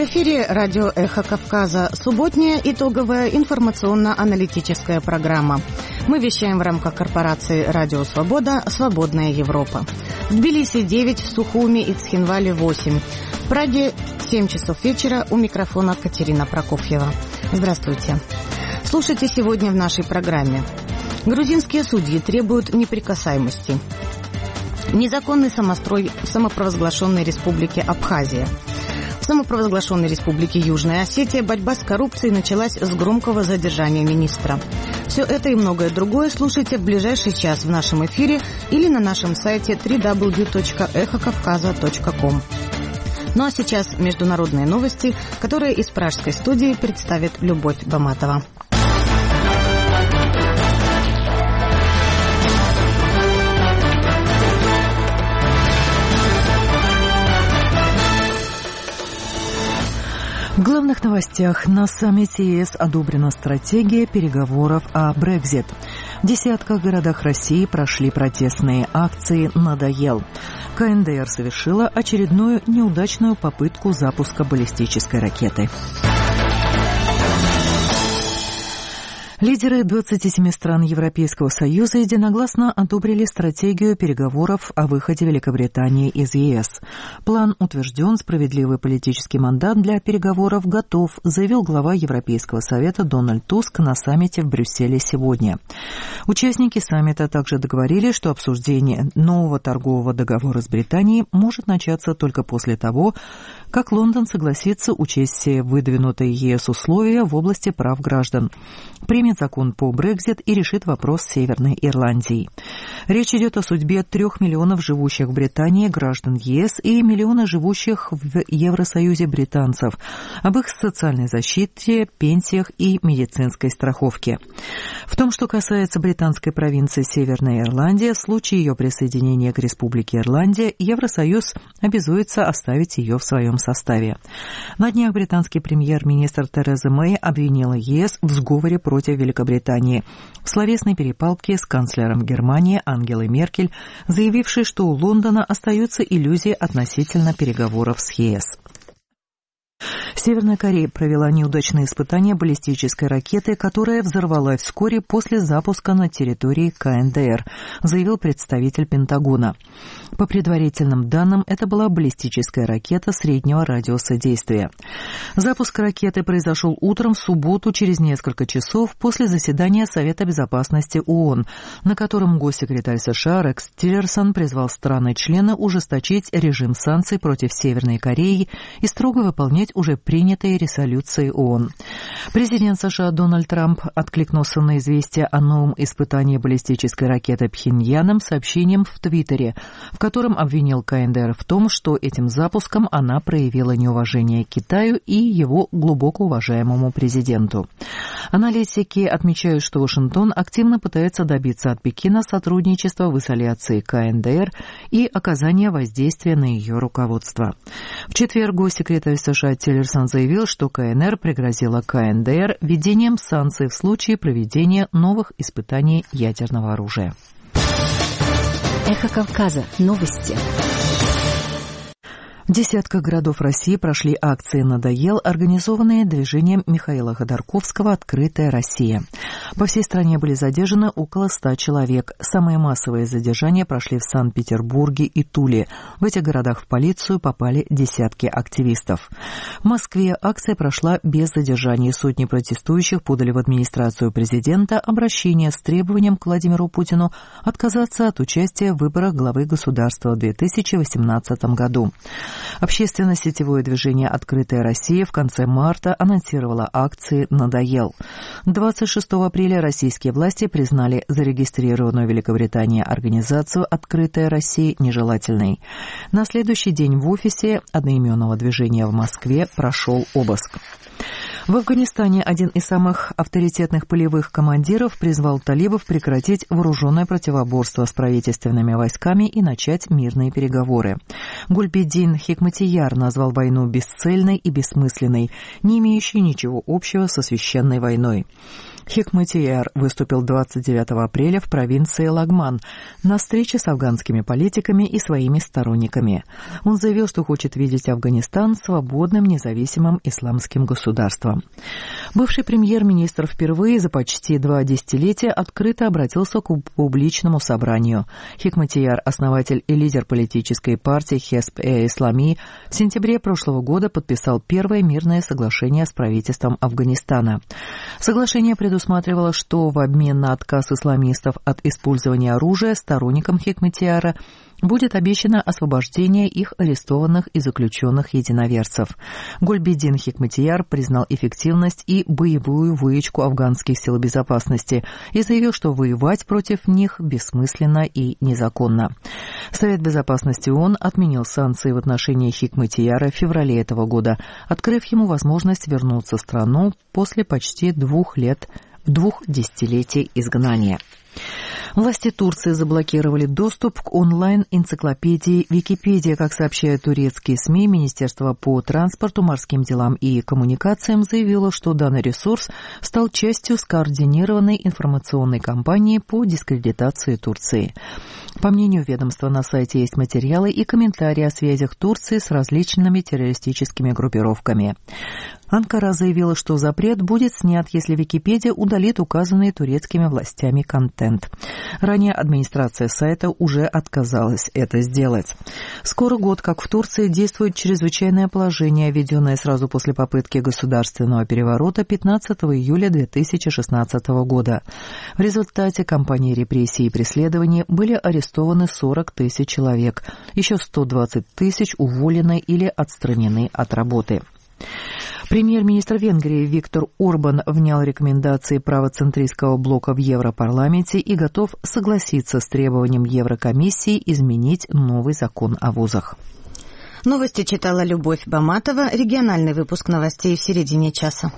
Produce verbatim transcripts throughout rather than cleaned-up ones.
эфире радио «Эхо Кавказа». Субботняя итоговая информационно-аналитическая программа. Мы вещаем в рамках корпорации «Радио Свобода. Свободная Европа». В Тбилиси девять, в Сухуми и Цхинвале восемь. В Праге семь часов вечера. У микрофона Катерина Прокофьева. Здравствуйте. Слушайте сегодня в нашей программе. Грузинские судьи требуют неприкасаемости. Незаконный самострой в самопровозглашенной республике Абхазия. В самопровозглашенной республике Южная Осетия борьба с коррупцией началась с громкого задержания министра. Все это и многое другое слушайте в ближайший час в нашем эфире или на нашем сайте дабл ю дабл ю дабл ю точка эхо кавказа точка ком. Ну а сейчас международные новости, которые из пражской студии представит Любовь Баматова. В главных новостях: на саммите ЕС одобрена стратегия переговоров о Брексит. В десятках городах России прошли протестные акции «Надоел». ка эн дэ эр совершила очередную неудачную попытку запуска баллистической ракеты. Лидеры двадцати семи стран Европейского Союза единогласно одобрили стратегию переговоров о выходе Великобритании из ЕС. План утвержден, справедливый политический мандат для переговоров готов, заявил глава Европейского Совета Дональд Туск на саммите в Брюсселе сегодня. Участники саммита также договорились, что обсуждение нового торгового договора с Британией может начаться только после того, как Лондон согласится учесть все выдвинутые ЕС условия в области прав граждан, примет закон по Брексит и решит вопрос с Северной Ирландией. Речь идет о судьбе трех миллионов живущих в Британии граждан ЕС и миллиона живущих в Евросоюзе британцев, об их социальной защите, пенсиях и медицинской страховке. В том, что касается британской провинции Северная Ирландия, в случае ее присоединения к Республике Ирландия, Евросоюз обязуется оставить ее в своем составе. На днях британский премьер-министр Тереза Мэй обвинила ЕС в сговоре против Великобритании в словесной перепалке с канцлером Германии Ангелой Меркель, заявившей, что у Лондона остаются иллюзии относительно переговоров с ЕС. Северная Корея провела неудачные испытания баллистической ракеты, которая взорвалась вскоре после запуска на территории ка эн дэ эр, заявил представитель Пентагона. По предварительным данным, это была баллистическая ракета среднего радиуса действия. Запуск ракеты произошел утром в субботу через несколько часов после заседания Совета безопасности ООН, на котором госсекретарь США Рекс Тиллерсон призвал страны-члены ужесточить режим санкций против Северной Кореи и строго выполнять уже принятые резолюции ООН. Президент США Дональд Трамп откликнулся на известие о новом испытании баллистической ракеты Пхеньяном сообщением в Твиттере, в котором обвинил ка эн дэ эр в том, что этим запуском она проявила неуважение к Китаю и его глубоко уважаемому президенту. Аналитики отмечают, что Вашингтон активно пытается добиться от Пекина сотрудничества в изоляции ка эн дэ эр и оказания воздействия на ее руководство. В четверг госсекретарь США Тиллерсон заявил, что ка эн эр пригрозила ка эн дэ эр введением санкций в случае проведения новых испытаний ядерного оружия. Эхо Кавказа. Новости. В десятках городов России прошли акции «Надоел», организованные движением Михаила Ходорковского «Открытая Россия». По всей стране были задержаны около ста человек. Самые массовые задержания прошли в Санкт-Петербурге и Туле. В этих городах в полицию попали десятки активистов. В Москве акция прошла без задержаний. Сотни протестующих подали в администрацию президента обращение с требованием к Владимиру Путину отказаться от участия в выборах главы государства в две тысячи восемнадцатом году. Общественно-сетевое движение «Открытая Россия» в конце марта анонсировало акции «Надоел». двадцать шестого апреля российские власти признали зарегистрированную в Великобритании организацию «Открытая Россия» нежелательной. На следующий день в офисе одноименного движения в Москве прошел обыск. В Афганистане один из самых авторитетных полевых командиров призвал талибов прекратить вооруженное противоборство с правительственными войсками и начать мирные переговоры. Гульбеддин Хикматияр назвал войну бесцельной и бессмысленной, не имеющей ничего общего со священной войной. Хикматияр выступил двадцать девятого апреля в провинции Лагман на встрече с афганскими политиками и своими сторонниками. Он заявил, что хочет видеть Афганистан свободным, независимым исламским государством. Бывший премьер-министр впервые за почти два десятилетия открыто обратился к публичному собранию. Хикматияр, основатель и лидер политической партии Хесп-э-Ислами, в сентябре прошлого года подписал первое мирное соглашение с правительством Афганистана. Соглашение предусматривало Усматривала, что в обмен на отказ исламистов от использования оружия сторонникам Хикматияра будет обещано освобождение их арестованных и заключенных единоверцев. Гульбидин Хикматияр признал эффективность и боевую выучку афганских сил безопасности и заявил, что воевать против них бессмысленно и незаконно. Совет безопасности ООН отменил санкции в отношении Хикматияра в феврале этого года, открыв ему возможность вернуться в страну после почти двух лет двух десятилетий изгнания. Власти Турции заблокировали доступ к онлайн-энциклопедии Википедия. Как сообщают турецкие СМИ, Министерство по транспорту, морским делам и коммуникациям заявило, что данный ресурс стал частью скоординированной информационной кампании по дискредитации Турции. По мнению ведомства, на сайте есть материалы и комментарии о связях Турции с различными террористическими группировками. Анкара заявила, что запрет будет снят, если Википедия удалит указанный турецкими властями контент. Ранее администрация сайта уже отказалась это сделать. Скоро год, как в Турции действует чрезвычайное положение, введенное сразу после попытки государственного переворота пятнадцатого июля две тысячи шестнадцатого года. В результате кампании репрессий и преследований были арестованы сорок тысяч человек, еще сто двадцать тысяч уволены или отстранены от работы. Премьер-министр Венгрии Виктор Орбан внял рекомендации правоцентристского блока в Европарламенте и готов согласиться с требованием Еврокомиссии изменить новый закон о вузах. Новости читала Любовь Баматова. Региональный выпуск новостей в середине часа.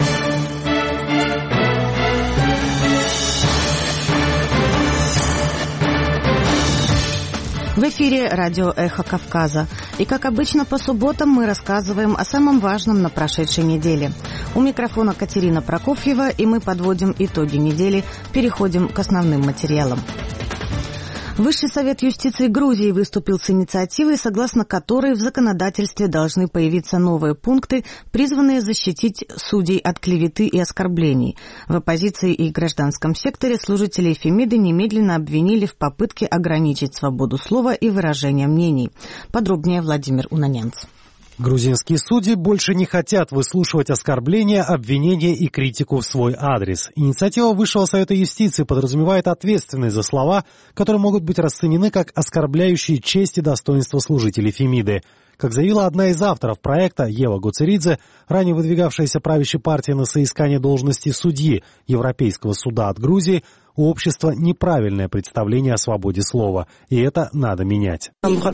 В эфире радио «Эхо Кавказа». И, как обычно, по субботам мы рассказываем о самом важном на прошедшей неделе. У микрофона Катерина Прокофьева, и мы подводим итоги недели, переходим к основным материалам. Высший совет юстиции Грузии выступил с инициативой, согласно которой в законодательстве должны появиться новые пункты, призванные защитить судей от клеветы и оскорблений. В оппозиции и гражданском секторе служители Фемиды немедленно обвинили в попытке ограничить свободу слова и выражения мнений. Подробнее Владимир Унанянц. Грузинские судьи больше не хотят выслушивать оскорбления, обвинения и критику в свой адрес. Инициатива Высшего совета юстиции подразумевает ответственность за слова, которые могут быть расценены как оскорбляющие честь и достоинство служителей Фемиды. Как заявила одна из авторов проекта, Ева Гуцеридзе, ранее выдвигавшаяся правящей партией на соискание должности судьи Европейского суда от Грузии, у общества неправильное представление о свободе слова, и это надо менять.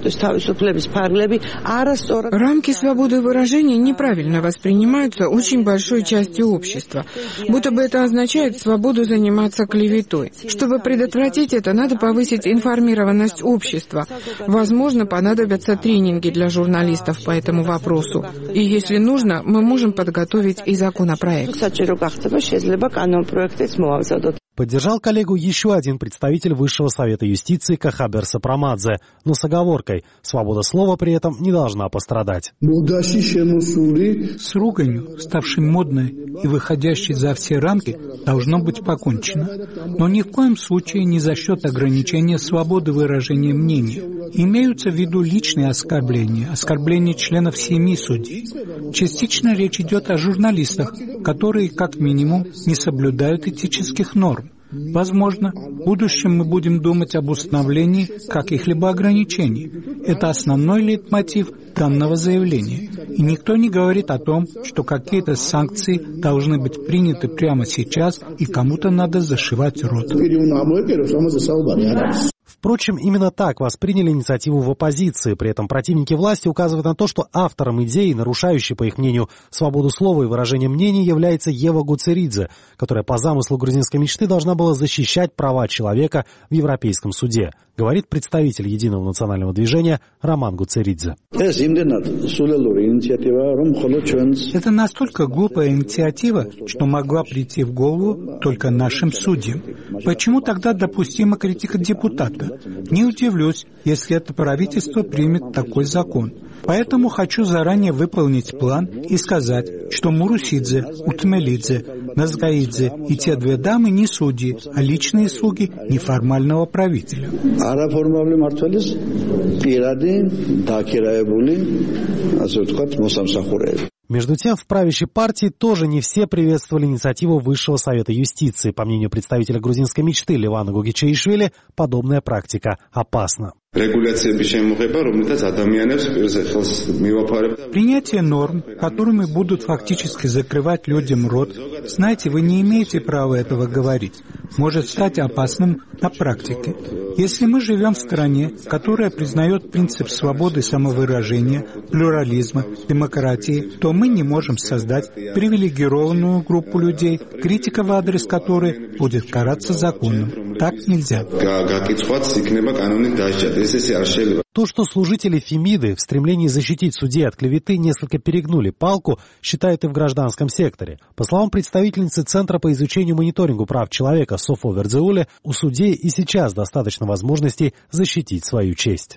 Рамки свободы выражения неправильно воспринимаются очень большой частью общества, будто бы это означает свободу заниматься клеветой. Чтобы предотвратить это, надо повысить информированность общества. Возможно, понадобятся тренинги для журналистов по этому вопросу. И если нужно, мы можем подготовить и законопроект. Поддержал коллегу еще один представитель Высшего совета юстиции Кахабер Сапрамадзе, но с оговоркой: свобода слова при этом не должна пострадать. С руганью, ставшей модной и выходящей за все рамки, должно быть покончено. Но ни в коем случае не за счет ограничения свободы выражения мнения. Имеются в виду личные оскорбления, оскорбления членов семьи судей. Частично речь идет о журналистах, которые, как минимум, не соблюдают этических норм. Возможно, в будущем мы будем думать об установлении каких-либо ограничений. Это основной лейтмотив данного заявления. И никто не говорит о том, что какие-то санкции должны быть приняты прямо сейчас, и кому-то надо зашивать рот. Впрочем, именно так восприняли инициативу в оппозиции. При этом противники власти указывают на то, что автором идеи, нарушающей, по их мнению, свободу слова и выражения мнений, является Ева Гуцеридзе, которая по замыслу грузинской мечты должна была защищать права человека в Европейском суде, говорит представитель Единого национального движения Роман Гуцеридзе. Это настолько глупая инициатива, что могла прийти в голову только нашим судьям. Почему тогда допустима критика депутата? Не удивлюсь, если это правительство примет такой закон. Поэтому хочу заранее выполнить план и сказать, что Мурусидзе, Утмелидзе, Назгаидзе и те две дамы не судьи, а личные слуги неформального правителя. Между тем, в правящей партии тоже не все приветствовали инициативу Высшего совета юстиции. По мнению представителя грузинской мечты Левана Гогичаишвили, подобная практика опасна. Принятие норм, которыми будут фактически закрывать людям рот, знаете, вы не имеете права этого говорить, может стать опасным на практике. Если мы живем в стране, которая признает принцип свободы самовыражения, плюрализма, демократии, то мы не можем создать привилегированную группу людей, критика в адрес которой будет караться законом. Так нельзя. То, что служители Фемиды в стремлении защитить судей от клеветы несколько перегнули палку, считают и в гражданском секторе. По словам представительницы Центра по изучению и мониторингу прав человека Софо Вердзеуле, у судей и сейчас достаточно возможностей защитить свою честь.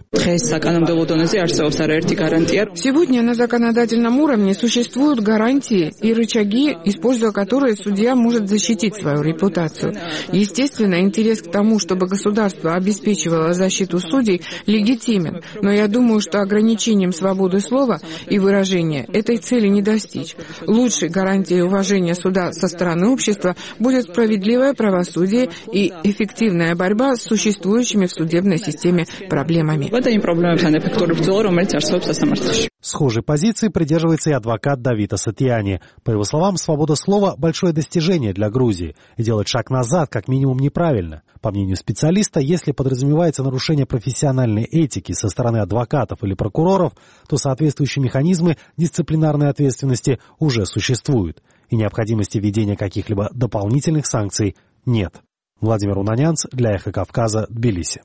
Сегодня на законодательном уровне существуют гарантии и рычаги, используя которые судья может защитить свою репутацию. Естественно, интерес к тому, чтобы государство обеспечивало защиту судей, легитимен, но я думаю, что ограничением свободы слова и выражения этой цели не достичь. Лучшей гарантией уважения суда со стороны общества будет справедливое правосудие и эффективная борьба с существующими в судебной системе проблемами. Схожей позиции придерживается и адвокат Давид Асатиани. По его словам, свобода слова – большое достижение для Грузии, и делать шаг назад как минимум неправильно. По мнению специалиста, если подразумевается нарушение профессиональной этики со стороны адвокатов или прокуроров, то соответствующие механизмы дисциплинарной ответственности уже существуют, и необходимости введения каких-либо дополнительных санкций нет. Владимир Унанянц для Эхо Кавказа, Тбилиси.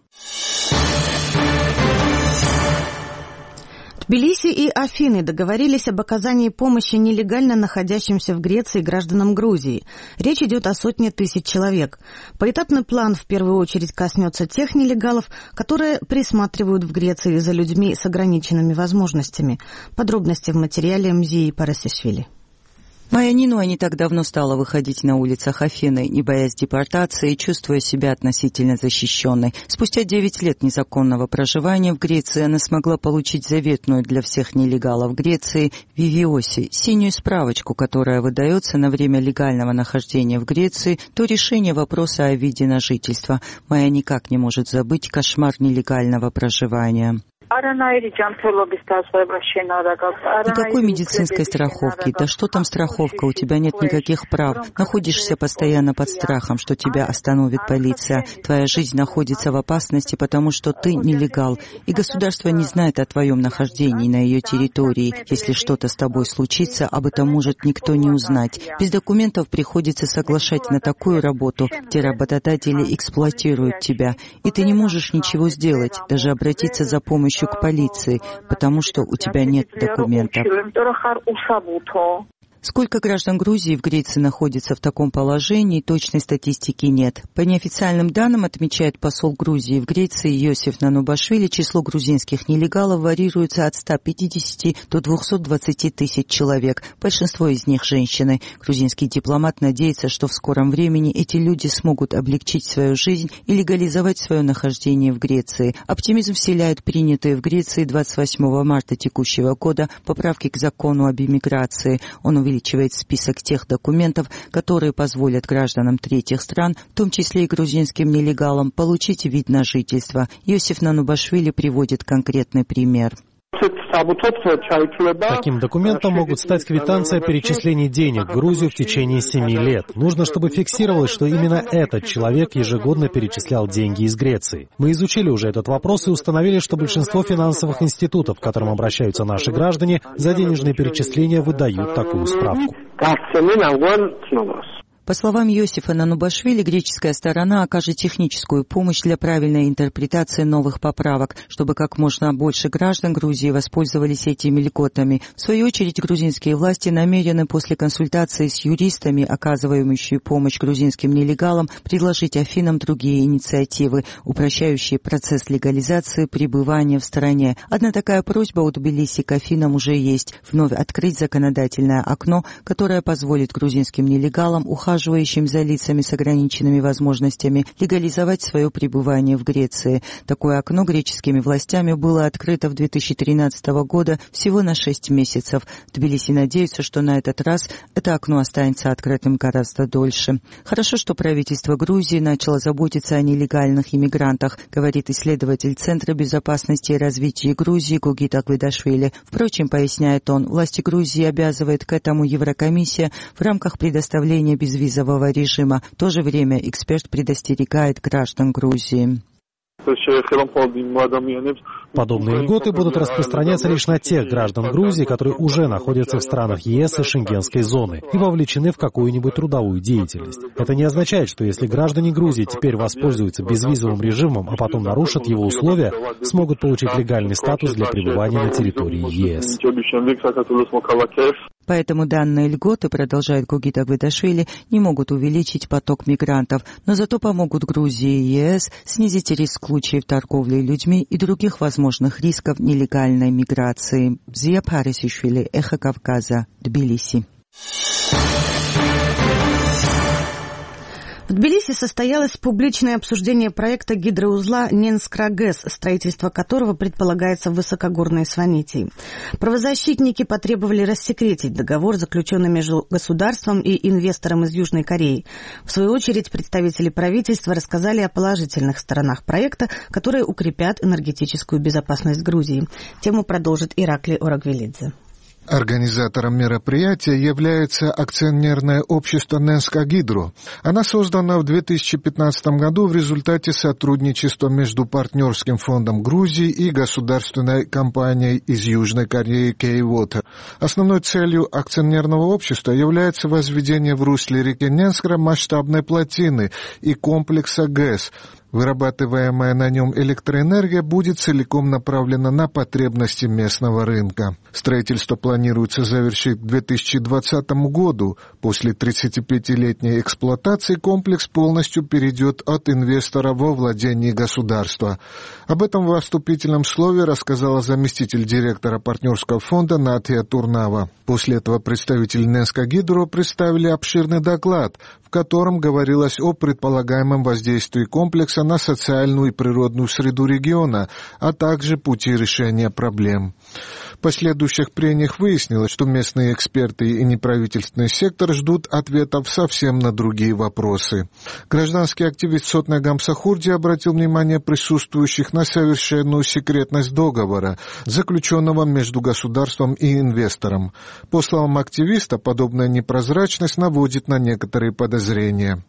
Тбилиси и Афины договорились об оказании помощи нелегально находящимся в Греции гражданам Грузии. Речь идет о сотне тысяч человек. Поэтапный план в первую очередь коснется тех нелегалов, которые присматривают в Греции за людьми с ограниченными возможностями. Подробности в материале Мзии Парасишвили. Майя Нинуа не так давно стала выходить на улицах Афины, не боясь депортации и чувствуя себя относительно защищенной. Спустя девять лет незаконного проживания в Греции она смогла получить заветную для всех нелегалов Греции Вивиоси, синюю справочку, которая выдается на время легального нахождения в Греции до решения вопроса о виде на жительство. Майя никак не может забыть кошмар нелегального проживания. Никакой медицинской страховки. Да что там страховка? У тебя нет никаких прав. Находишься постоянно под страхом, что тебя остановит полиция. Твоя жизнь находится в опасности, потому что ты нелегал. И государство не знает о твоем нахождении на ее территории. Если что-то с тобой случится, об этом может никто не узнать. Без документов приходится соглашать на такую работу, где работодатели эксплуатируют тебя. И ты не можешь ничего сделать, даже обратиться за помощью к полиции, потому что у тебя нет документов. Сколько граждан Грузии в Греции находится в таком положении, точной статистики нет. По неофициальным данным, отмечает посол Грузии в Греции Йосиф Нанубашвили, число грузинских нелегалов варьируется от ста пятидесяти до двухсот двадцати тысяч человек. Большинство из них женщины. Грузинский дипломат надеется, что в скором времени эти люди смогут облегчить свою жизнь и легализовать свое нахождение в Греции. Оптимизм вселяют принятые в Греции двадцать восьмого марта текущего года поправки к закону об иммиграции. Он увеличивает список тех документов, которые позволят гражданам третьих стран, в том числе и грузинским нелегалам, получить вид на жительство. Йосиф Нанубашвили приводит конкретный пример. Таким документом могут стать квитанция о перечислении денег в Грузию в течение семи лет. Нужно, чтобы фиксировалось, что именно этот человек ежегодно перечислял деньги из Греции. Мы изучили уже этот вопрос и установили, что большинство финансовых институтов, к которым обращаются наши граждане, за денежные перечисления выдают такую справку. По словам Йосифа Нанубашвили, греческая сторона окажет техническую помощь для правильной интерпретации новых поправок, чтобы как можно больше граждан Грузии воспользовались этими льготами. В свою очередь, грузинские власти намерены после консультации с юристами, оказывающими помощь грузинским нелегалам, предложить Афинам другие инициативы, упрощающие процесс легализации пребывания в стране. Одна такая просьба у Тбилиси к Афинам уже есть – вновь открыть законодательное окно, которое позволит грузинским нелегалам ухаживать за лицами с ограниченными возможностями легализовать свое пребывание в Греции. Такое окно греческими властями было открыто в две тысячи тринадцатого года всего на шесть месяцев. Тбилиси надеется, что на этот раз это окно останется открытым гораздо дольше. Хорошо, что правительство Грузии начало заботиться о нелегальных иммигрантах, говорит исследователь Центра безопасности и развития Грузии Гугит Агведашвили. Впрочем, поясняет он, власти Грузии обязывает к этому Еврокомиссия в рамках предоставления безвизового визового режима. В то же время эксперт предостерегает граждан Грузии. Подобные льготы будут распространяться лишь на тех граждан Грузии, которые уже находятся в странах ЕС и Шенгенской зоны и вовлечены в какую-нибудь трудовую деятельность. Это не означает, что если граждане Грузии теперь воспользуются безвизовым режимом, а потом нарушат его условия, смогут получить легальный статус для пребывания на территории ЕС. Поэтому данные льготы, продолжает Гугит Агведашвили, не могут увеличить поток мигрантов, но зато помогут Грузии и ЕС снизить риск случаев торговли людьми и других возможных рисков нелегальной миграции. Зия Парисишвили, Эхо Кавказа, Тбилиси. В Тбилиси состоялось публичное обсуждение проекта гидроузла Ненскра-ГЭС, строительство которого предполагается в высокогорной Сванетии. Правозащитники потребовали рассекретить договор, заключенный между государством и инвестором из Южной Кореи. В свою очередь, представители правительства рассказали о положительных сторонах проекта, которые укрепят энергетическую безопасность Грузии. Тему продолжит Иракли Орагвелидзе. Организатором мероприятия является акционерное общество «Ненска Гидро». Она создана в две тысячи пятнадцатом году в результате сотрудничества между партнерским фондом Грузии и государственной компанией из Южной Кореи K-Water. Основной целью акционерного общества является возведение в русле реки Ненскра масштабной плотины и комплекса ГЭС. Вырабатываемая на нем электроэнергия будет целиком направлена на потребности местного рынка. Строительство планируется завершить к две тысячи двадцатому году. После тридцатипятилетней эксплуатации комплекс полностью перейдет от инвестора во владение государства. Об этом в вступительном слове рассказала заместитель директора партнерского фонда Натья Турнава. После этого представители Ненска Гидро представили обширный доклад, в котором говорилось о предполагаемом воздействии комплекса на социальную и природную среду региона, а также пути решения проблем. В последующих прениях выяснилось, что местные эксперты и неправительственный сектор ждут ответов совсем на другие вопросы. Гражданский активист Сотнай Гамсахурди обратил внимание присутствующих на совершенную секретность договора, заключенного между государством и инвестором. По словам активиста, подобная непрозрачность наводит на некоторые подозрения.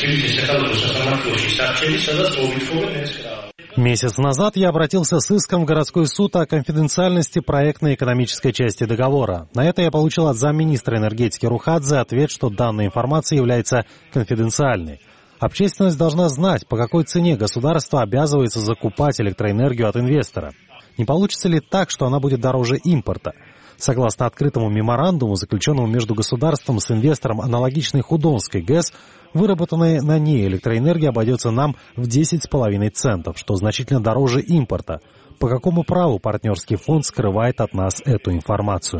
Месяц назад я обратился с иском в городской суд о конфиденциальности проектной экономической части договора. На это я получил от замминистра энергетики Рухадзе ответ, что данная информация является конфиденциальной. Общественность должна знать, по какой цене государство обязывается закупать электроэнергию от инвестора. Не получится ли так, что она будет дороже импорта? Согласно открытому меморандуму, заключенному между государством с инвестором аналогичной Худонской ГЭС, выработанная на ней электроэнергия обойдется нам в десять с половиной центов, что значительно дороже импорта. По какому праву партнерский фонд скрывает от нас эту информацию?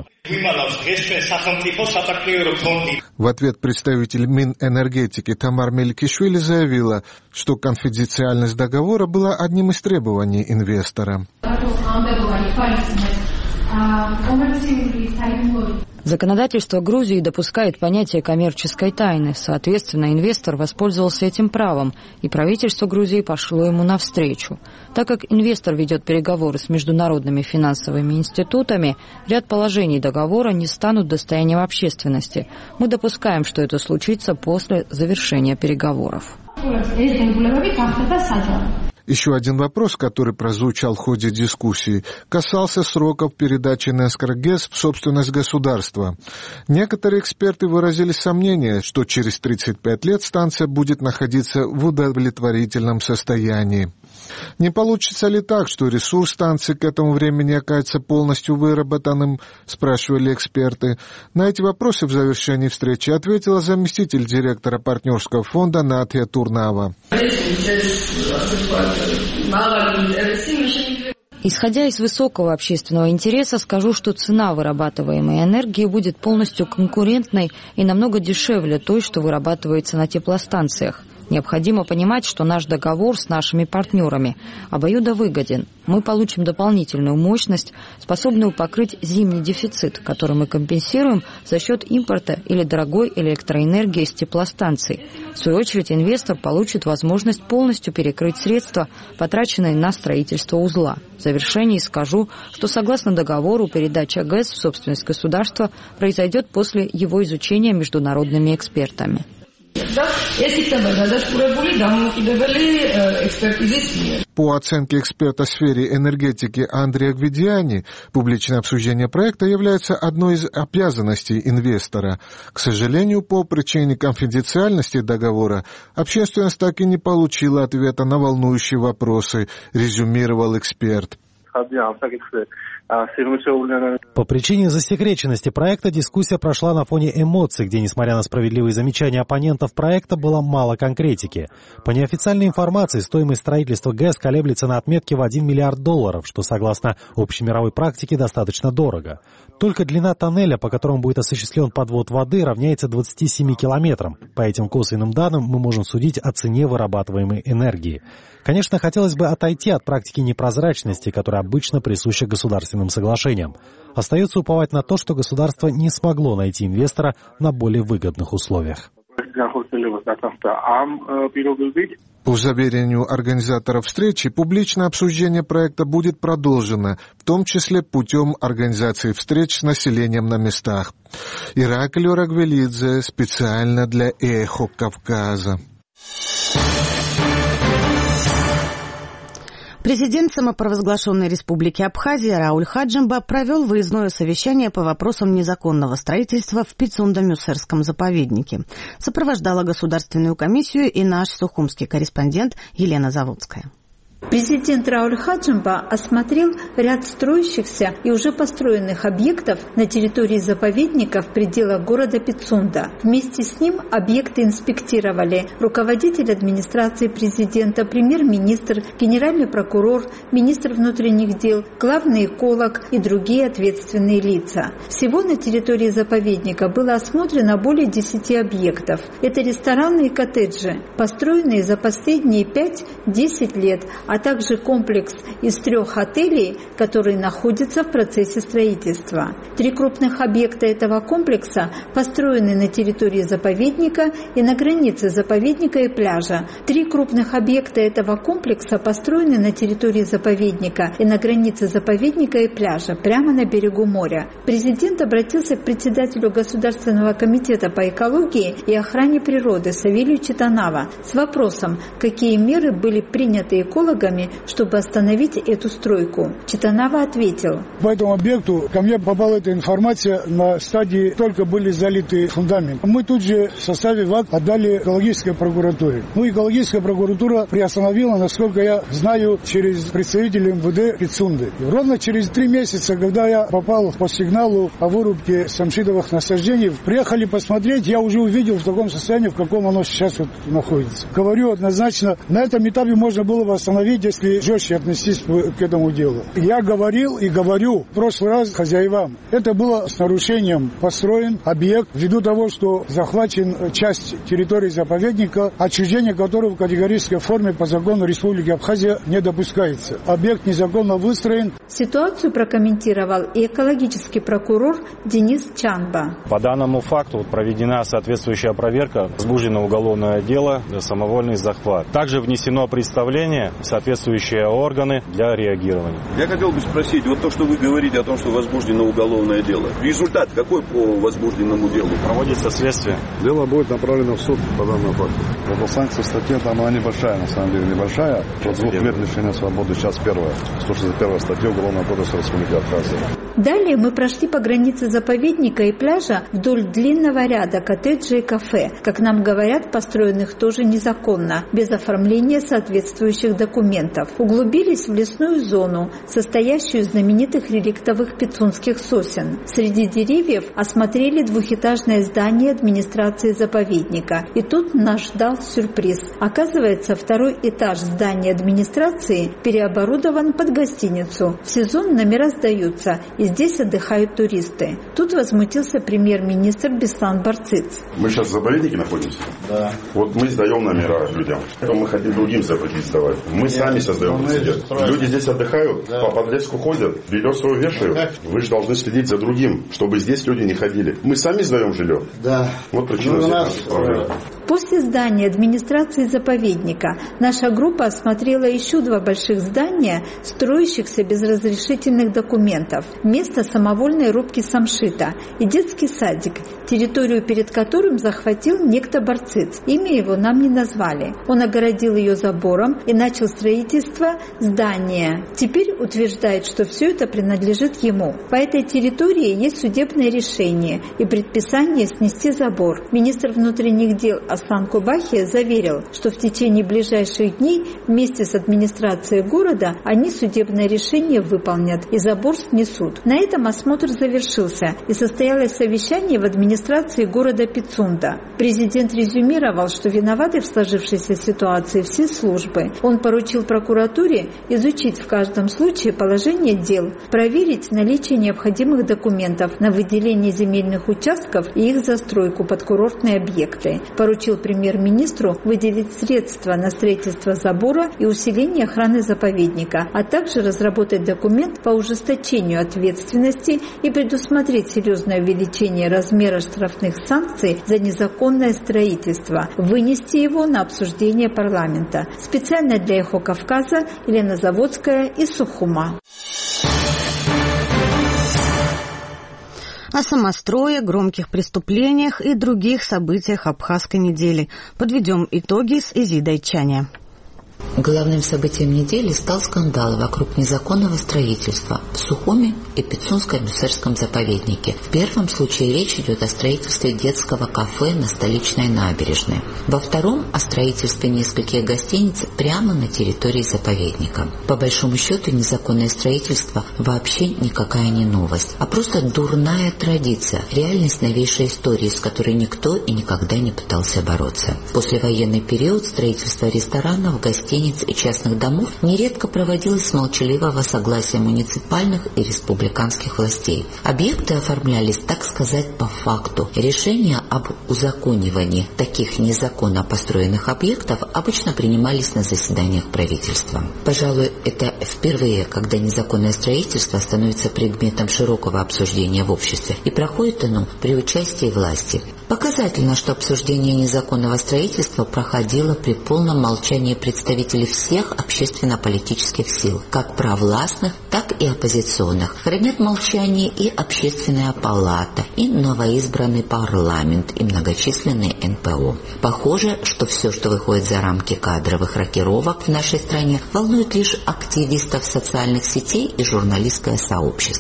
В ответ представитель Минэнергетики Тамар Меликишвили заявила, что конфиденциальность договора была одним из требований инвестора. Законодательство Грузии допускает понятие коммерческой тайны. Соответственно, инвестор воспользовался этим правом, и правительство Грузии пошло ему навстречу. Так как инвестор ведет переговоры с международными финансовыми институтами, ряд положений договора не станут достоянием общественности. Мы допускаем, что это случится после завершения переговоров. Еще один вопрос, который прозвучал в ходе дискуссии, касался сроков передачи НЭСК-ГЭС в собственность государства. Некоторые эксперты выразили сомнение, что через тридцать пять лет станция будет находиться в удовлетворительном состоянии. Не получится ли так, что ресурс станции к этому времени окажется полностью выработанным, спрашивали эксперты. На эти вопросы в завершении встречи ответила заместитель директора партнерского фонда Натья Турнава. Исходя из высокого общественного интереса, скажу, что цена вырабатываемой энергии будет полностью конкурентной и намного дешевле той, что вырабатывается на теплостанциях. Необходимо понимать, что наш договор с нашими партнерами обоюдовыгоден. Мы получим дополнительную мощность, способную покрыть зимний дефицит, который мы компенсируем за счет импорта или дорогой электроэнергии с теплостанций. В свою очередь, инвестор получит возможность полностью перекрыть средства, потраченные на строительство узла. В завершении скажу, что согласно договору передача ГЭС в собственность государства произойдет после его изучения международными экспертами. По оценке эксперта в сфере энергетики Андрея Гвидиани, публичное обсуждение проекта является одной из обязанностей инвестора. К сожалению, по причине конфиденциальности договора, общественность так и не получила ответа на волнующие вопросы, резюмировал эксперт. По причине засекреченности проекта дискуссия прошла на фоне эмоций, где, несмотря на справедливые замечания оппонентов проекта, было мало конкретики. По неофициальной информации, стоимость строительства ГЭС колеблется на отметке в один миллиард долларов, что, согласно общемировой практике, достаточно дорого. Только длина тоннеля, по которому будет осуществлен подвод воды, равняется двадцати семи километрам. По этим косвенным данным мы можем судить о цене вырабатываемой энергии. Конечно, хотелось бы отойти от практики непрозрачности, которая обычно присуща государственным соглашениям. Остается уповать на то, что государство не смогло найти инвестора на более выгодных условиях. По заверению организаторов встречи, публичное обсуждение проекта будет продолжено, в том числе путем организации встреч с населением на местах. Ираклий Рагвелидзе специально для «Эхо Кавказа». Президент самопровозглашенной республики Абхазия Рауль Хаджимба провел выездное совещание по вопросам незаконного строительства в Пицунда-Мюссерском заповеднике. Сопровождала государственную комиссию и наш сухумский корреспондент Елена Заводская. Президент Рауль Хаджимба осмотрел ряд строящихся и уже построенных объектов на территории заповедника в пределах города Пицунда. Вместе с ним объекты инспектировали руководитель администрации президента, премьер-министр, генеральный прокурор, министр внутренних дел, главный эколог и другие ответственные лица. Всего на территории заповедника было осмотрено более десяти объектов. Это рестораны и коттеджи, построенные за последние пять-десять лет, а также комплекс из трех отелей, которые находятся в процессе строительства. Три крупных объекта этого комплекса построены на территории заповедника и на границе заповедника и пляжа. Три крупных объекта этого комплекса построены на территории заповедника и на границе заповедника и пляжа, прямо на берегу моря. Президент обратился к председателю Государственного комитета по экологии и охране природы Савелию Читанава с вопросом, какие меры были приняты экологами, чтобы остановить эту стройку. Читанава ответил. По этому объекту ко мне попала эта информация на стадии, только были залиты фундамент. Мы тут же в составе ВАК отдали экологической прокуратуре. Ну, экологическая прокуратура приостановила, насколько я знаю, через представителей МВД Пицунды. И ровно через три месяца, когда я попал по сигналу о вырубке самшитовых насаждений, приехали посмотреть, я уже увидел в таком состоянии, в каком оно сейчас вот находится. Говорю однозначно, на этом этапе можно было бы остановить говорить, если жестче отнестись к этому делу. Я говорил и говорю в прошлый раз хозяевам. Это было с нарушением построен объект ввиду того, что захвачен часть территории заповедника, отчуждение которого в категорической форме по закону Республики Абхазия не допускается. Объект незаконно выстроен. Ситуацию прокомментировал и экологический прокурор Денис Чанба. По данному факту проведена соответствующая проверка, возбуждено уголовное дело за самовольный захват. Также внесено представление в соответствующие органы для реагирования. Я хотел бы спросить, вот то, что вы говорите о том, что возбуждено уголовное дело, результат какой по возбужденному делу? Проводится следствие. Дело будет направлено в суд по данному факту. Вот санкция в статье там она небольшая, на самом деле небольшая. Вот двух лет лишения свободы, сейчас первая. сто шестьдесят первая статья Уголовного кодекса Республики Абхазия. Далее мы прошли по границе заповедника и пляжа вдоль длинного ряда коттеджей и кафе, как нам говорят, построенных тоже незаконно, без оформления соответствующих документов. Углубились в лесную зону, состоящую из знаменитых реликтовых пицунских сосен. Среди деревьев осмотрели двухэтажное здание администрации заповедника. И тут нас ждал сюрприз. Оказывается, второй этаж здания администрации переоборудован под гостиницу. В сезон номера сдаются, и здесь отдыхают туристы. Тут возмутился премьер-министр Беслан Барцыц. Мы сейчас в заповеднике находимся? Да. Вот мы сдаем номера людям. То мы хотим другим запретить сдавать. Мы Нет, сами создаем прецедент. Люди здесь отдыхают, да. По подлеску ходят, белье свое вешают. Вы же должны следить за другим, чтобы здесь люди не ходили. Мы сами сдаем жилье. Да. Вот причина ну, нас... проблем. После здания администрации заповедника наша группа осмотрела еще два больших здания, строящихся без разрешительных документов. Место самовольной рубки самшита и детский садик, территорию перед которым захватил некто Барцыц. Имя его нам не назвали. Он огородил ее забором и начал строительство здания. Теперь утверждает, что все это принадлежит ему. По этой территории есть судебное решение и предписание снести забор. Министр внутренних дел Аслан Кубахия заверил, что в течение ближайших дней вместе с администрацией города они судебное решение выполнят и забор снесут. На этом осмотр завершился и состоялось совещание в администрации города Пицунда. Президент резюмировал, что виноваты в сложившейся ситуации все службы. Он поручил прокуратуре изучить в каждом случае положение дел, проверить наличие необходимых документов на выделение земельных участков и их застройку под курортные объекты. Поручил премьер-министру выделить средства на строительство забора и усиление охраны заповедника, а также разработать документ по ужесточению ответственности и предусмотреть серьезное увеличение размера штрафных санкций за незаконное строительство, вынести его на обсуждение парламента. Специально для «Эхо Кавказа» Елена Заводская из Сухума. О самострое, громких преступлениях и других событиях Абхазской недели. Подведем итоги с Изидой Чаня. Главным событием недели стал скандал вокруг незаконного строительства в Сухуме и Пицунско-Мюсерском заповеднике. В первом случае речь идет о строительстве детского кафе на столичной набережной. Во втором – о строительстве нескольких гостиниц прямо на территории заповедника. По большому счету, незаконное строительство вообще никакая не новость, а просто дурная традиция, реальность новейшей истории, с которой никто и никогда не пытался бороться. В послевоенный период строительство ресторанов, гостиниц и частных домов нередко проводилось с молчаливого согласия муниципальных и республиканских властей. Объекты оформлялись, так сказать, по факту. Решения об узаконивании таких незаконно построенных объектов обычно принимались на заседаниях правительства. Пожалуй, это впервые, когда незаконное строительство становится предметом широкого обсуждения в обществе, и проходит оно при участии власти. Показательно, что обсуждение незаконного строительства проходило при полном молчании представителей всех общественно-политических сил, как провластных, так и оппозиционных. Хранят молчание и Общественная палата, и новоизбранный парламент, и многочисленные эн пэ о. Похоже, что все, что выходит за рамки кадровых рокировок в нашей стране, волнует лишь активистов социальных сетей и журналистское сообщество.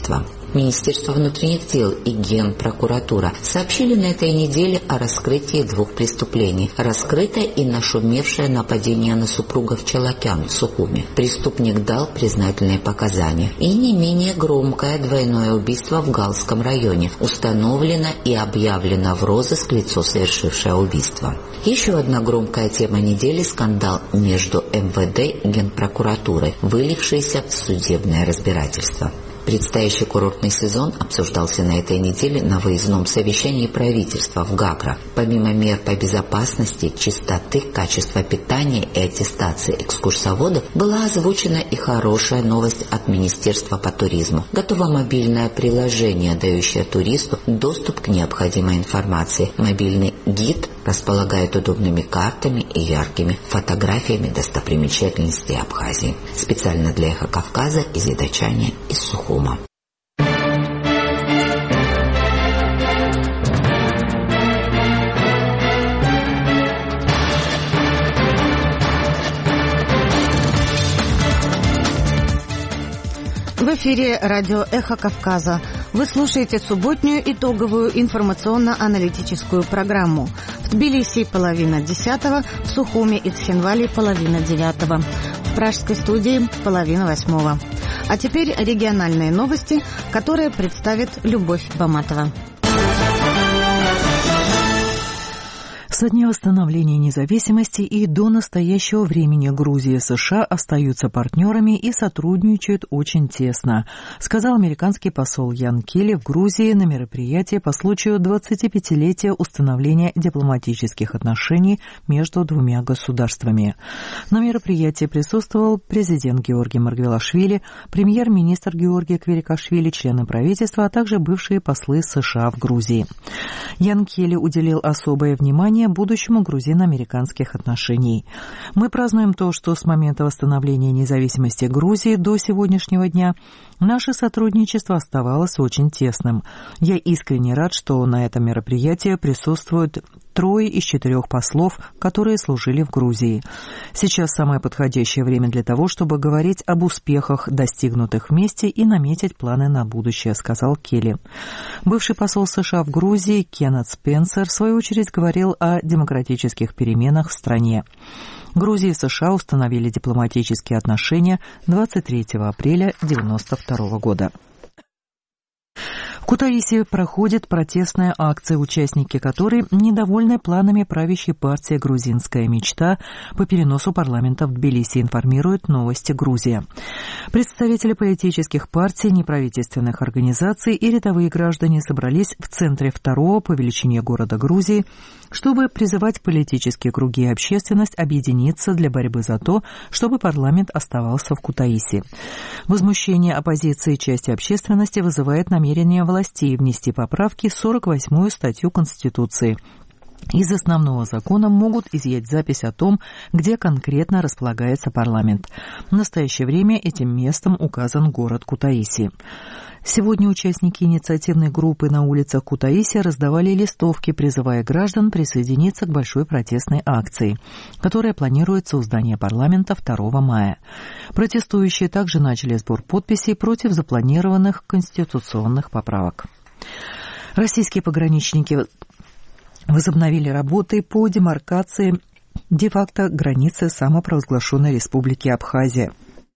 Министерство внутренних дел и Генпрокуратура сообщили на этой неделе о раскрытии двух преступлений. Раскрытое и нашумевшее нападение на супругов Челакян в Сухуми. Преступник дал признательные показания. И не менее громкое двойное убийство в Галском районе. Установлено и объявлено в розыск лицо, совершившее убийство. Еще одна громкая тема недели – скандал между эм вэ дэ и Генпрокуратурой, вылившийся в судебное разбирательство. Предстоящий курортный сезон обсуждался на этой неделе на выездном совещании правительства в Гагра. Помимо мер по безопасности, чистоты, качества питания и аттестации экскурсоводов, была озвучена и хорошая новость от Министерства по туризму. Готово мобильное приложение, дающее туристу доступ к необходимой информации. Мобильный гид располагает удобными картами и яркими фотографиями достопримечательностей Абхазии. Специально для «Эхо Кавказа» из Ядачани, из Сухума. В эфире радио «Эхо Кавказа». Вы слушаете субботнюю итоговую информационно-аналитическую программу. В Тбилиси половина десятого, в Сухуми и Цхинвале половина девятого, в пражской студии половина восьмого. А теперь региональные новости, которые представит Любовь Баматова. Со дня восстановления независимости и до настоящего времени Грузия и США остаются партнерами и сотрудничают очень тесно, сказал американский посол Ян Келли в Грузии на мероприятии по случаю двадцатипятилетия установления дипломатических отношений между двумя государствами. На мероприятии присутствовал президент Георгий Маргвелашвили, премьер-министр Георгий Кверикашвили, члены правительства, а также бывшие послы США в Грузии. Ян Келли уделил особое внимание будущему грузино-американских отношений. Мы празднуем то, что с момента восстановления независимости Грузии до сегодняшнего дня наше сотрудничество оставалось очень тесным. Я искренне рад, что на этом мероприятии присутствуют трое из четырех послов, которые служили в Грузии. Сейчас самое подходящее время для того, чтобы говорить об успехах, достигнутых вместе, и наметить планы на будущее, сказал Келли. Бывший посол США в Грузии Кеннет Спенсер, в свою очередь, говорил о демократических переменах в стране. Грузия и США установили дипломатические отношения двадцать третьего апреля девяносто второго года. В Кутаиси проходит протестная акция, участники которой недовольны планами правящей партии «Грузинская мечта» по переносу парламента в Тбилиси, информирует «Новости Грузия». Представители политических партий, неправительственных организаций и рядовые граждане собрались в центре второго по величине города Грузии, чтобы призывать политические круги и общественность объединиться для борьбы за то, чтобы парламент оставался в Кутаиси. Возмущение оппозиции и части общественности вызывает намерение властей внести поправки в сорок восьмую статью Конституции. Из основного закона могут изъять запись о том, где конкретно располагается парламент. В настоящее время этим местом указан город Кутаиси. Сегодня участники инициативной группы на улицах Кутаиси раздавали листовки, призывая граждан присоединиться к большой протестной акции, которая планируется у здания парламента второго мая. Протестующие также начали сбор подписей против запланированных конституционных поправок. Российские пограничники возобновили работы по демаркации де-факто границы самопровозглашенной республики Абхазия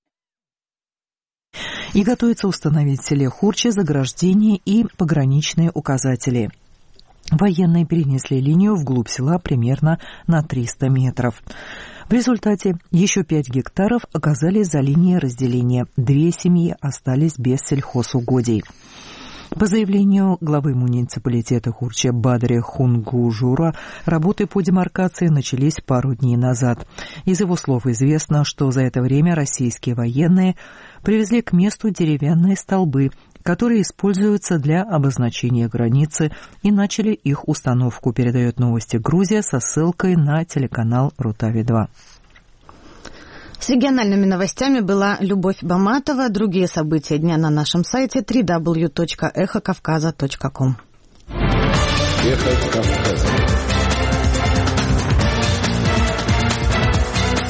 и готовится установить в селе Хурчи заграждения и пограничные указатели. Военные перенесли линию вглубь села примерно на триста метров. В результате еще пять гектаров оказались за линией разделения. Две семьи остались без сельхозугодий. По заявлению главы муниципалитета Хурча Бадри Хунгужура, работы по демаркации начались пару дней назад. Из его слов известно, что за это время российские военные привезли к месту деревянные столбы, которые используются для обозначения границы, и начали их установку, передает «Новости Грузия» со ссылкой на телеканал Рутави два. С региональными новостями была Любовь Баматова. Другие события дня на нашем сайте дабл ю дабл ю дабл ю точка эхо кавказа точка ком. Эхо Кавказа.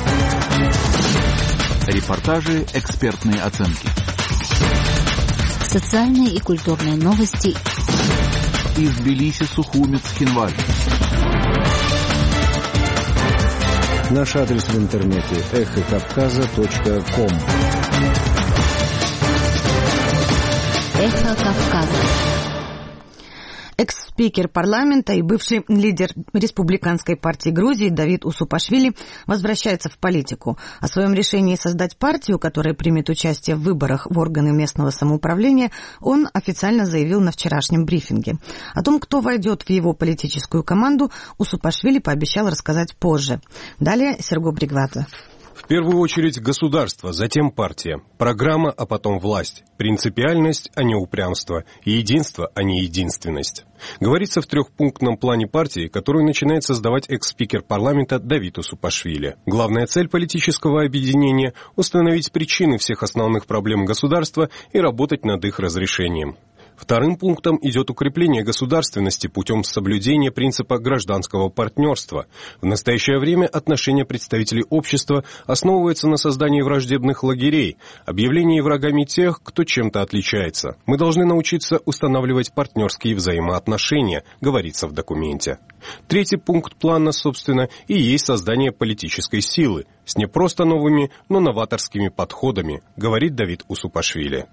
Репортажи, экспертные оценки. Социальные и культурные новости из Тбилиси, Сухуми, Цхинваль. Наш адрес в интернете эхо кавказа точка ком. Эхо Кавказа. Экс-спикер парламента и бывший лидер республиканской партии Грузии Давид Усупашвили возвращается в политику. О своем решении создать партию, которая примет участие в выборах в органы местного самоуправления, он официально заявил на вчерашнем брифинге. О том, кто войдет в его политическую команду, Усупашвили пообещал рассказать позже. Далее Серго Бригвадзе. В первую очередь государство, затем партия. Программа, а потом власть. Принципиальность, а не упрямство. И единство, а не единственность. Говорится в трехпунктном плане партии, которую начинает создавать экс-спикер парламента Давид Усупашвили. Главная цель политического объединения – установить причины всех основных проблем государства и работать над их разрешением. Вторым пунктом идет укрепление государственности путем соблюдения принципа гражданского партнерства. В настоящее время отношения представителей общества основываются на создании враждебных лагерей, объявлении врагами тех, кто чем-то отличается. Мы должны научиться устанавливать партнерские взаимоотношения, говорится в документе. Третий пункт плана, собственно, и есть создание политической силы с не просто новыми, но новаторскими подходами, говорит Давид Усупашвили.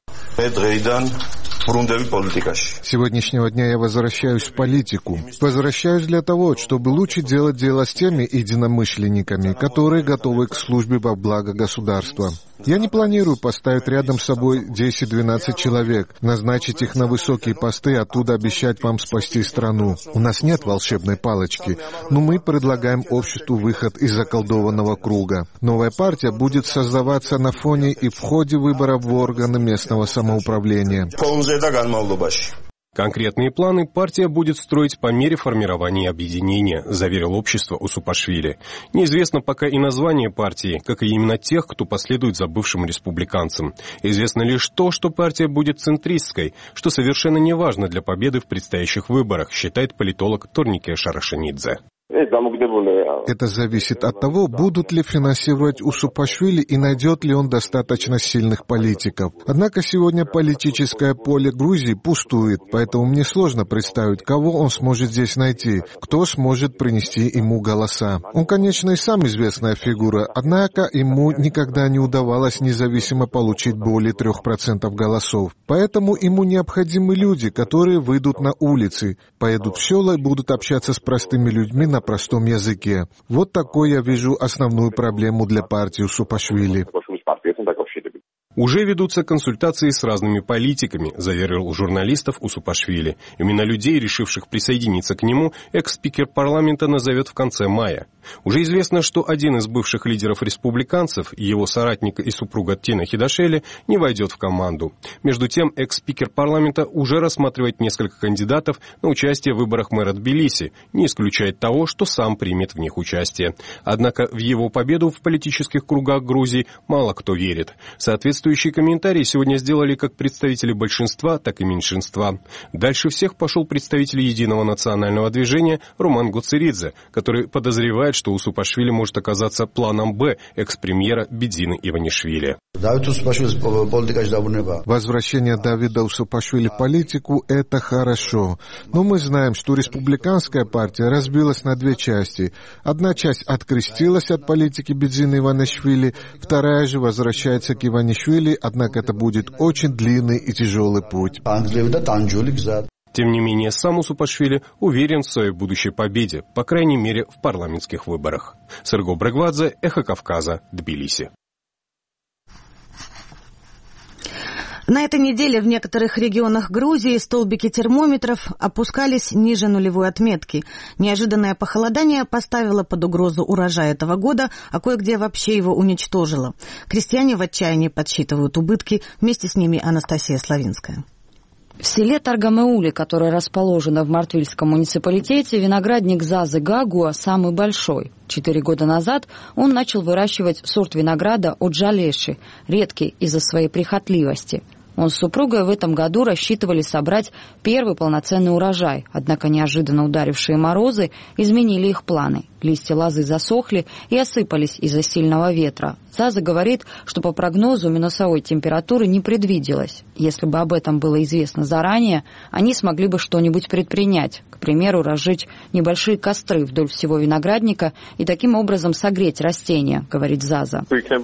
С сегодняшнего дня я возвращаюсь в политику. Возвращаюсь для того, чтобы лучше делать дело с теми единомышленниками, которые готовы к службе во благо государства. Я не планирую поставить рядом с собой десять-двенадцать человек, назначить их на высокие посты, оттуда обещать вам спасти страну. У нас нет волшебной палочки, но мы предлагаем обществу выход из заколдованного круга. Новая партия будет создаваться на фоне и в ходе выборов в органы местного самоуправления. Конкретные планы партия будет строить по мере формирования объединения, заверил общество Усупашвили. Неизвестно пока и название партии, как и именно тех, кто последует за бывшим республиканцем. Известно лишь то, что партия будет центристской, что совершенно не важно для победы в предстоящих выборах, считает политолог Торнике Шарашенидзе. Это зависит от того, будут ли финансировать Усупашвили и найдет ли он достаточно сильных политиков. Однако сегодня политическое поле Грузии пустует, поэтому мне сложно представить, кого он сможет здесь найти, кто сможет принести ему голоса. Он, конечно, и сам известная фигура, однако ему никогда не удавалось независимо получить более трех процентов голосов. Поэтому ему необходимы люди, которые выйдут на улицы, поедут в села и будут общаться с простыми людьми на простом языке. Вот такой я вижу основную проблему для партии Усупашвили. Уже ведутся консультации с разными политиками, заверил журналистов Усупашвили. Именно людей, решивших присоединиться к нему, экс-спикер парламента назовет в конце мая. Уже известно, что один из бывших лидеров республиканцев, его соратник и супруга Тина Хидашели, не войдет в команду. Между тем, экс-спикер парламента уже рассматривает несколько кандидатов на участие в выборах мэра Тбилиси, не исключает того, что сам примет в них участие. Однако в его победу в политических кругах Грузии мало кто верит. Соответствующие комментарии сегодня сделали как представители большинства, так и меньшинства. Дальше всех пошел представитель Единого национального движения Роман Гуцеридзе, который подозревает, что Усупашвили может оказаться планом «Б» экс-премьера Бедзины Иванишвили. Возвращение Давида Усупашвили в политику – это хорошо. Но мы знаем, что республиканская партия разбилась на две части. Одна часть открестилась от политики Бедзины Иванишвили, вторая же возвращается к Иванишвили, однако это будет очень длинный и тяжелый путь. Тем не менее, сам Усупашвили уверен в своей будущей победе, по крайней мере, в парламентских выборах. Серго Бригвадзе, Эхо Кавказа, Тбилиси. На этой неделе в некоторых регионах Грузии столбики термометров опускались ниже нулевой отметки. Неожиданное похолодание поставило под угрозу урожай этого года, а кое-где вообще его уничтожило. Крестьяне в отчаянии подсчитывают убытки, вместе с ними Анастасия Славинская. В селе Таргамеули, которое расположено в Мартвильском муниципалитете, виноградник Зазы Гагуа самый большой. Четыре года назад он начал выращивать сорт винограда Оджалеши, редкий из-за своей прихотливости. Он с супругой в этом году рассчитывали собрать первый полноценный урожай, однако неожиданно ударившие морозы изменили их планы. Листья лозы засохли и осыпались из-за сильного ветра. ЦАЗа говорит, что по прогнозу минусовой температуры не предвиделось. Если бы об этом было известно заранее, они смогли бы что-нибудь предпринять. К примеру, разжечь небольшие костры вдоль всего виноградника и таким образом согреть растения, говорит ЗАЗа.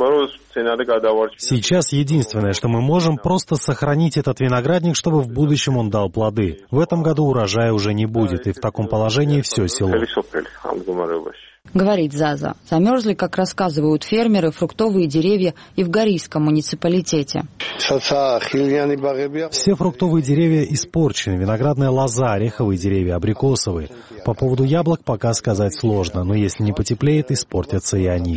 Сейчас единственное, что мы можем, просто сохранить этот виноградник, чтобы в будущем он дал плоды. В этом году урожая уже не будет, и в таком положении все село. Говорит ЗАЗа. Замерзли, как рассказывают фермеры, фруктовые деревья и в Горийском муниципалитете. Все фруктовые деревья испорчены, виноградная лоза, ореховые деревья, абрикосовые. По поводу яблок пока сказать сложно, но если не потеплеет, испортятся и они.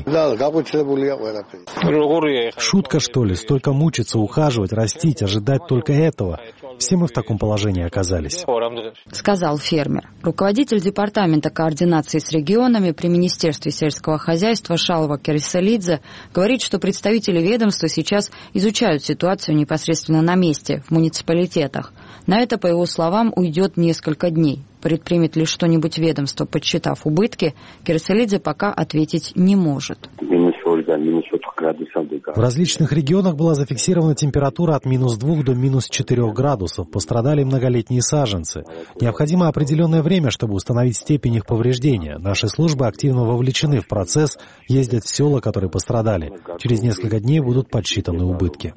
Шутка, что ли? Столько мучиться, ухаживать, растить, ожидать только этого. Все мы в таком положении оказались. Сказал фермер. Руководитель департамента координации с регионами при Министерстве сельского хозяйства Шалва Кереселидзе говорит, что представители ведомства сейчас изучают ситуацию непосредственно на месте, в муниципалитетах. На это, по его словам, уйдет несколько дней. Предпримет ли что-нибудь ведомство, подсчитав убытки, Кереселидзе пока ответить не может. В различных регионах была зафиксирована температура от минус двух до минус четырех градусов. Пострадали многолетние саженцы. Необходимо определенное время, чтобы установить степень их повреждения. Наши службы активно вовлечены в процесс, ездят в села, которые пострадали. Через несколько дней будут подсчитаны убытки.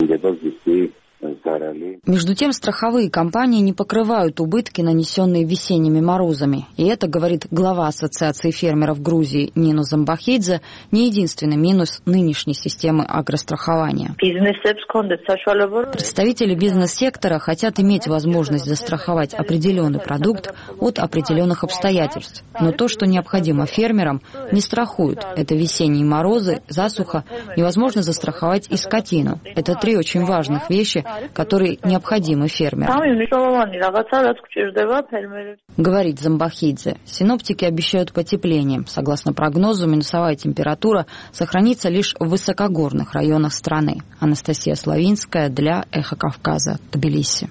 Между тем, страховые компании не покрывают убытки, нанесенные весенними морозами. И это, говорит глава Ассоциации фермеров Грузии Нину Замбахидзе, не единственный минус нынешней системы агрострахования. Представители бизнес-сектора хотят иметь возможность застраховать определенный продукт от определенных обстоятельств. Но то, что необходимо фермерам, не страхуют. Это весенние морозы, засуха, невозможно застраховать и скотину. Это три очень важных вещи, которые необходимы фермерам. Говорит Замбахидзе. Синоптики обещают потепление. Согласно прогнозу, минусовая температура сохранится лишь в высокогорных районах страны. Анастасия Славинская для Эхо Кавказа, Тбилиси.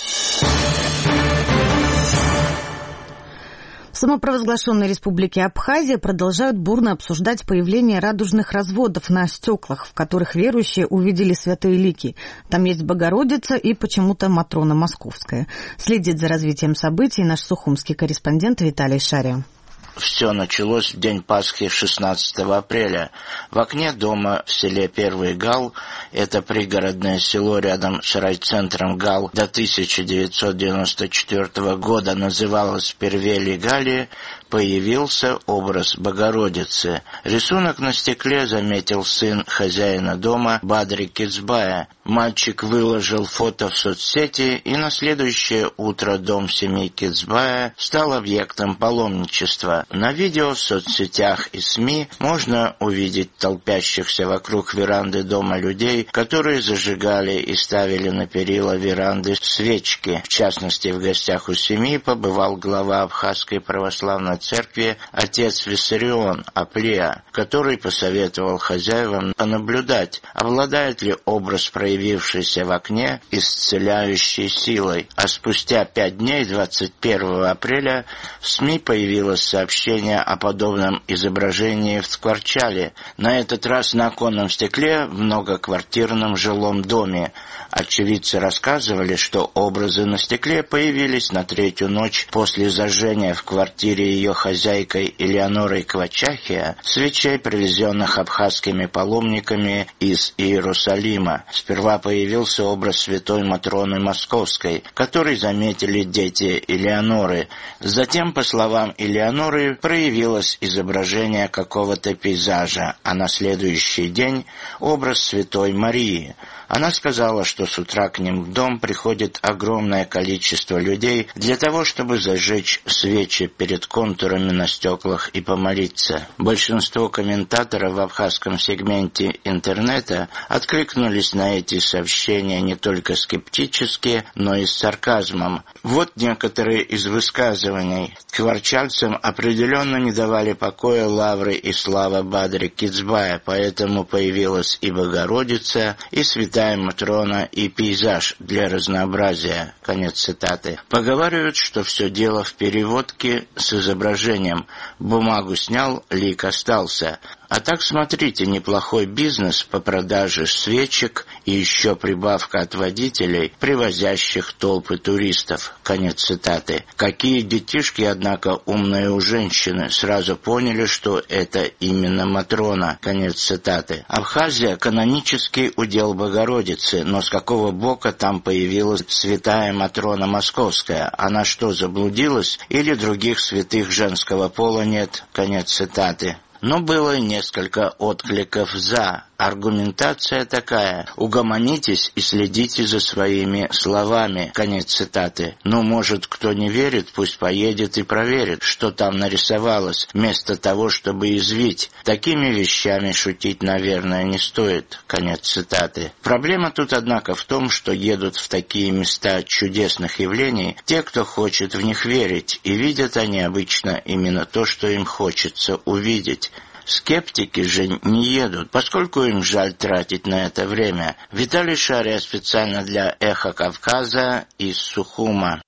В самопровозглашенной республике Абхазия продолжают бурно обсуждать появление радужных разводов на стеклах, в которых верующие увидели святые лики. Там есть Богородица и почему-то Матрона Московская. Следит за развитием событий наш сухумский корреспондент Виталий Шария. Все началось в день Пасхи шестнадцатого апреля. В окне дома в селе Первый Гал, это пригородное село рядом с райцентром Гал, до тысяча девятьсот девяносто четвёртого года называлось Первели Гали, появился образ Богородицы. Рисунок на стекле заметил сын хозяина дома Бадри Кицбая. Мальчик выложил фото в соцсети, и на следующее утро дом семьи Кицбая стал объектом паломничества. На видео в соцсетях и СМИ можно увидеть толпящихся вокруг веранды дома людей, которые зажигали и ставили на перила веранды свечки. В частности, в гостях у семьи побывал глава Абхазской православной церкви отец Виссарион Аплия, который посоветовал хозяевам понаблюдать, обладает ли образ, проявившийся в окне, исцеляющей силой. А спустя пять дней, двадцать первого апреля, в СМИ появилось сообщение о подобном изображении в Скворчале, на этот раз на оконном стекле в многоквартирном жилом доме. Очевидцы рассказывали, что образы на стекле появились на третью ночь после зажжения в квартире ее хозяйкой Элеонорой Квачахия свечей, привезенных абхазскими паломниками из Иерусалима. Сперва появился образ святой Матроны Московской, который заметили дети Элеоноры. Затем, по словам Элеоноры, проявилось изображение какого-то пейзажа, а на следующий день образ святой Марии. Она сказала, что с утра к ним в дом приходит огромное количество людей для того, чтобы зажечь свечи перед контурами на стеклах и помолиться. Большинство комментаторов в абхазском сегменте интернета откликнулись на эти сообщения не только скептически, но и с сарказмом. Вот некоторые из высказываний. Скворчальцам определенно не давали покоя лавры и слава Бадри Кицбая, поэтому появилась и Богородица, и святая Матрона, и пейзаж для разнообразия. Конец цитаты. Поговаривают, что все дело в переводке с изображением. Бумагу снял, лик остался. А так, смотрите, неплохой бизнес по продаже свечек и еще прибавка от водителей, привозящих толпы туристов. Конец цитаты. Какие детишки, однако, умные у женщины, сразу поняли, что это именно Матрона. Конец цитаты. Абхазия – канонический удел Богородицы, но с какого бока там появилась святая Матрона Московская? Она что, заблудилась? Или других святых женского пола нет? Конец цитаты. Но было несколько откликов «за». Аргументация такая: угомонитесь и следите за своими словами. Конец цитаты. Ну, может, кто не верит, пусть поедет и проверит, что там нарисовалось, вместо того, чтобы извить. Такими вещами шутить, наверное, не стоит. Конец цитаты. Проблема тут, однако, в том, что едут в такие места чудесных явлений те, кто хочет в них верить, и видят они обычно именно то, что им хочется увидеть. Скептики же не едут, поскольку им жаль тратить на это время. Виталий Шария специально для «Эхо Кавказа» из Сухума.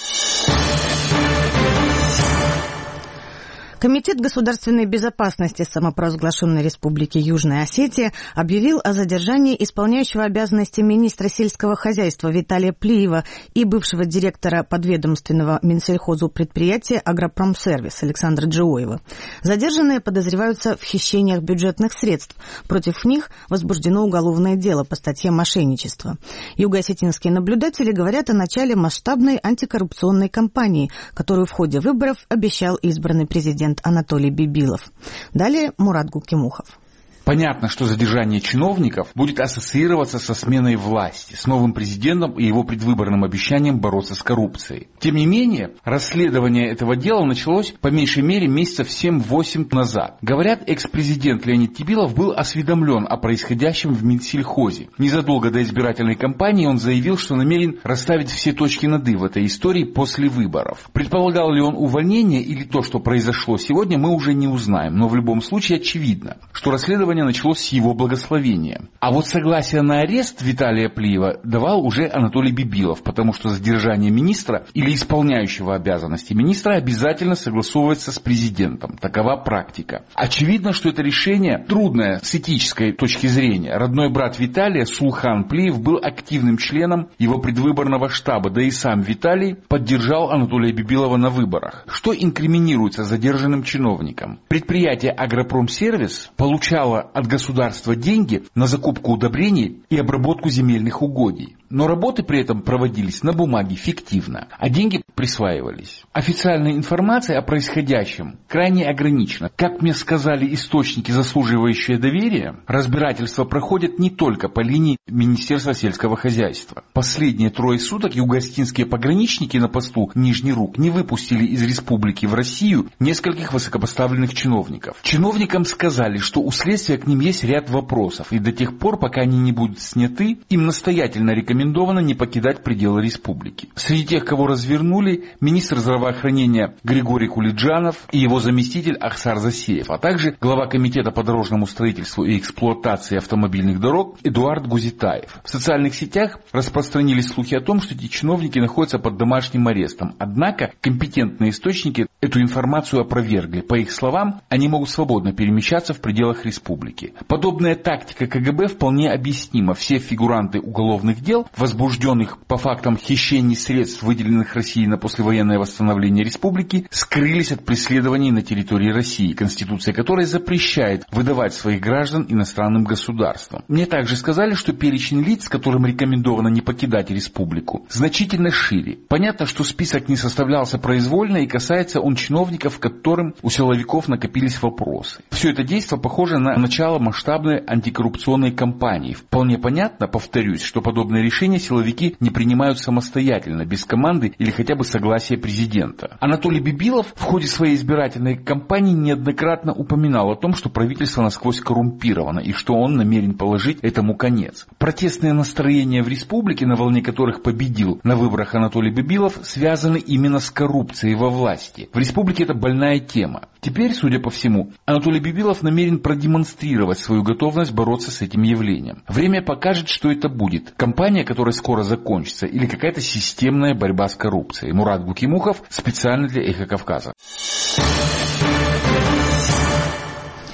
Комитет государственной безопасности самопровозглашенной Республики Южная Осетия объявил о задержании исполняющего обязанности министра сельского хозяйства Виталия Плиева и бывшего директора подведомственного Минсельхозу предприятия «Агропромсервис» Александра Джиоева. Задержанные подозреваются в хищениях бюджетных средств. Против них возбуждено уголовное дело по статье «Мошенничество». Юго-осетинские наблюдатели говорят о начале масштабной антикоррупционной кампании, которую в ходе выборов обещал избранный президент Анатолий Бибилов. Далее Мурат Гукимухов. Понятно, что задержание чиновников будет ассоциироваться со сменой власти, с новым президентом и его предвыборным обещанием бороться с коррупцией. Тем не менее, расследование этого дела началось по меньшей мере месяцев семь-восемь назад. Говорят, экс-президент Леонид Тибилов был осведомлен о происходящем в Минсельхозе. Незадолго до избирательной кампании он заявил, что намерен расставить все точки над «и» в этой истории после выборов. Предполагал ли он увольнение или то, что произошло сегодня, мы уже не узнаем, но в любом случае очевидно, что расследование началось с его благословения. А вот согласие на арест Виталия Плиева давал уже Анатолий Бибилов, потому что задержание министра или исполняющего обязанности министра обязательно согласовывается с президентом. Такова практика. Очевидно, что это решение трудное с этической точки зрения. Родной брат Виталия, Сулхан Плиев, был активным членом его предвыборного штаба, да и сам Виталий поддержал Анатолия Бибилова на выборах. Что инкриминируется задержанным чиновникам? Предприятие «Агропромсервис» получало от государства деньги на закупку удобрений и обработку земельных угодий. Но работы при этом проводились на бумаге фиктивно, а деньги присваивались. Официальная информация о происходящем крайне ограничена. Как мне сказали источники, заслуживающие доверия, разбирательства проходят не только по линии Министерства сельского хозяйства. Последние трое суток юго-осетинские пограничники на посту Нижний Рук не выпустили из республики в Россию нескольких высокопоставленных чиновников. Чиновникам сказали, что у следствия к ним есть ряд вопросов, и до тех пор, пока они не будут сняты, им настоятельно рекомендовано не покидать пределы республики. Среди тех, кого развернули, министр здравоохранения Григорий Кулиджанов и его заместитель Ахсар Засеев, а также глава комитета по дорожному строительству и эксплуатации автомобильных дорог Эдуард Гузитаев. В социальных сетях распространились слухи о том, что эти чиновники находятся под домашним арестом. Однако компетентные источники эту информацию опровергли. По их словам, они могут свободно перемещаться в пределах республики. Подобная тактика ка гэ бэ вполне объяснима. Все фигуранты уголовных дел, возбужденных по фактам хищений средств, выделенных России на послевоенное восстановление республики, скрылись от преследований на территории России, конституция которой запрещает выдавать своих граждан иностранным государствам. Мне также сказали, что перечень лиц, которым рекомендовано не покидать республику, значительно шире. Понятно, что список не составлялся произвольно и касается он чиновников, которым у силовиков накопились вопросы. Все это действие похоже на начало масштабной антикоррупционной кампании. Вполне понятно, повторюсь, что подобные решения силовики не принимают самостоятельно, без команды или хотя бы согласия президента. Анатолий Бибилов в ходе своей избирательной кампании неоднократно упоминал о том, что правительство насквозь коррумпировано и что он намерен положить этому конец. Протестные настроения в республике, на волне которых победил на выборах Анатолий Бибилов, связаны именно с коррупцией во власти. В республике это больная тема. Теперь, судя по всему, Анатолий Бибилов намерен продемонстрировать свою готовность бороться с этим явлением. Время покажет, что это будет. Кампания, которая скоро закончится, или какая-то системная борьба с коррупцией. Мурат Гукимухов, специально для «Эхо Кавказа».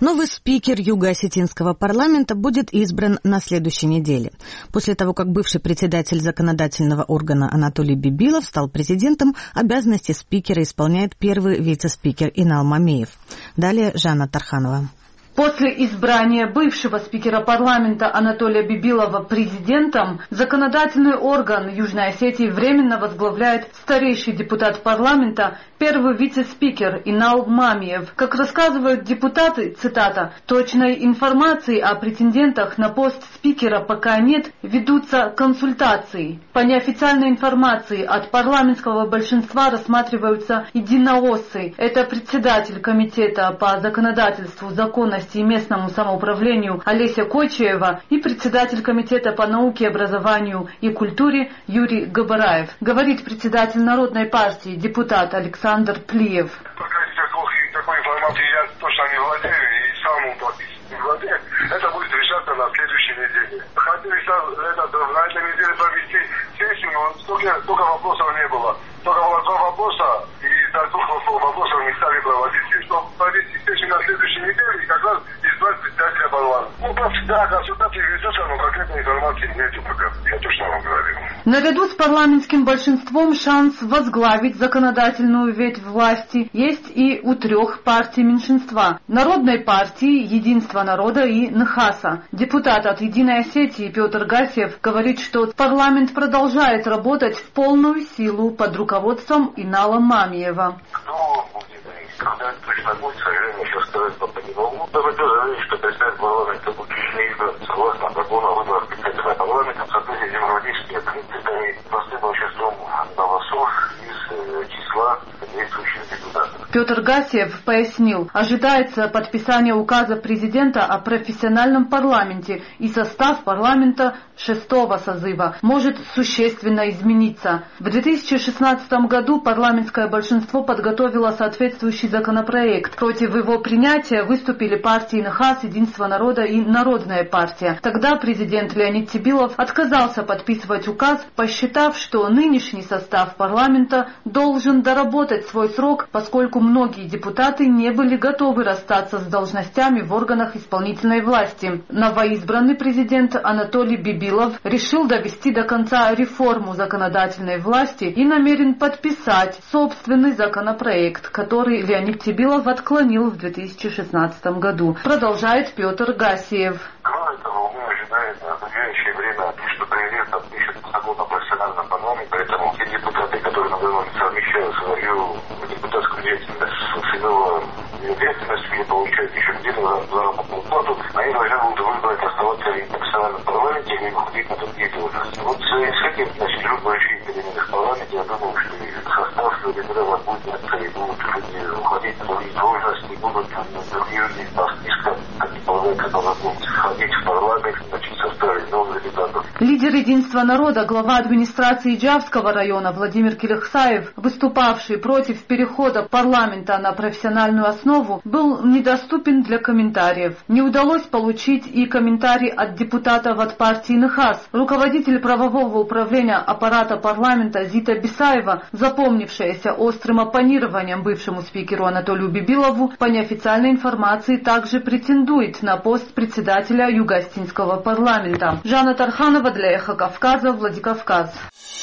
Новый спикер Юго-Осетинского парламента будет избран на следующей неделе. После того, как бывший председатель законодательного органа Анатолий Бибилов стал президентом, обязанности спикера исполняет первый вице-спикер Инал Мамиев. Далее Жанна Тарханова. После избрания бывшего спикера парламента Анатолия Бибилова президентом, законодательный орган Южной Осетии временно возглавляет старейший депутат парламента, первый вице-спикер Инал Мамиев. Как рассказывают депутаты, цитата, «точной информации о претендентах на пост спикера пока нет, ведутся консультации. По неофициальной информации от парламентского большинства рассматриваются единоосцы. Это председатель комитета по законодательству, законности и местному самоуправлению Олеся Кочеева и председатель комитета по науке, образованию и культуре Юрий Габараев. Говорит председатель Народной партии, депутат Александр Плиев. Пока такой информации я точно не владею и сам практически не владею. Это будет решаться на следующей неделе. Хотели это, на этой неделе провести сессию, но столько, столько вопросов не было. Только было два вопроса, и за двух вопросов не стали проводить. Чтобы провести сессию на следующей неделе, и как раз избрать председателя парламента. Ну, да, консультации ведутся, но конкретной информации нет пока. Я точно вам говорю. Наряду с парламентским большинством шанс возглавить законодательную ветвь власти есть и у трех партий меньшинства – Народной партии, Единства народа и НХАСа. Депутат от Единой Осетии Петр Гасиев говорит, что парламент продолжает работать в полную силу под руководством Инала Мамиева. Кто будет и когда точно будет, к сожалению, еще сказать пока не могу. Но вы тоже видите, что председатель парламента будет избран согласно закону о выборах председателя парламента в соответствии с демократическими принципами и простым большинством голосов из числа действующих депутатов. Петр Гасиев пояснил, ожидается подписание указа президента о профессиональном парламенте, и состав парламента шестого созыва может существенно измениться. В две тысячи шестнадцатом году парламентское большинство подготовило соответствующий законопроект. Против его принятия выступили партии НХАС, Единство народа и Народная партия. Тогда президент Леонид Тибилов отказался подписывать указ, посчитав, что нынешний состав парламента должен доработать свой срок, поскольку многие депутаты не были готовы расстаться с должностями в органах исполнительной власти. Новоизбранный президент Анатолий Бибилов решил довести до конца реформу законодательной власти и намерен подписать собственный законопроект, который Леонид Тибилов отклонил в две тысячи шестнадцатом году. Продолжает Петр Гасиев. Кроме того, мы ожидаем в настоящее время, что президент подпишет закон о профессиональном парламенте, поэтому те депутаты, которые на данный момент совмещают свою депутатскую деятельность с иного деятельностью или получают еще где-то заработную плату, они должны будут выбрать оставаться в профессиональном парламенте или выходить на другие должности. Вот с этим, значит, идут большие перемены в парламенте. Я думаю, что состав депутатов будет меняться и будут люди уходить на другие должности, будут другие люди по спискам, как и полагается, должны будут входить в парламент, значит, составить новых депутатов. Лидер Единства народа, глава администрации Иджавского района Владимир Килихсаев, выступавший против перехода парламента на профессиональную основу, был недоступен для комментариев. Не удалось получить и комментарий от депутатов от партии НХАС. Руководитель правового управления аппарата парламента Зита Бисаева, запомнившаяся острым оппонированием бывшему спикеру Анатолию Бибилову, по неофициальной информации также претендует на пост председателя Юго-Осетинского парламента. Жанна Тарханова для Эхо Кавказа, Владикавказ.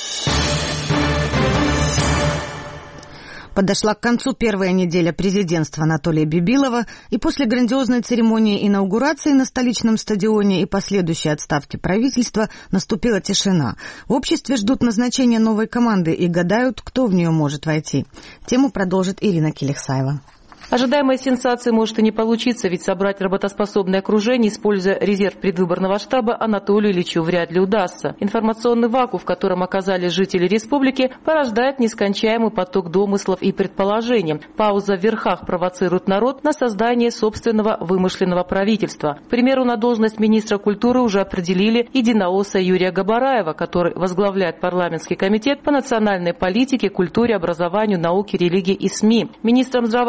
Подошла к концу первая неделя президентства Анатолия Бибилова, и после грандиозной церемонии инаугурации на столичном стадионе и последующей отставки правительства наступила тишина. В обществе ждут назначения новой команды и гадают, кто в нее может войти. Тему продолжит Ирина Килихсаева. Ожидаемая сенсация может и не получиться, ведь собрать работоспособное окружение, используя резерв предвыборного штаба, Анатолию Ильичу вряд ли удастся. Информационный вакуум, в котором оказались жители республики, порождает нескончаемый поток домыслов и предположений. Пауза в верхах провоцирует народ на создание собственного вымышленного правительства. К примеру, на должность министра культуры уже определили единоосса Юрия Габараева, который возглавляет парламентский комитет по национальной политике, культуре, образованию, науке, религии и СМИ. Министром здравоохранения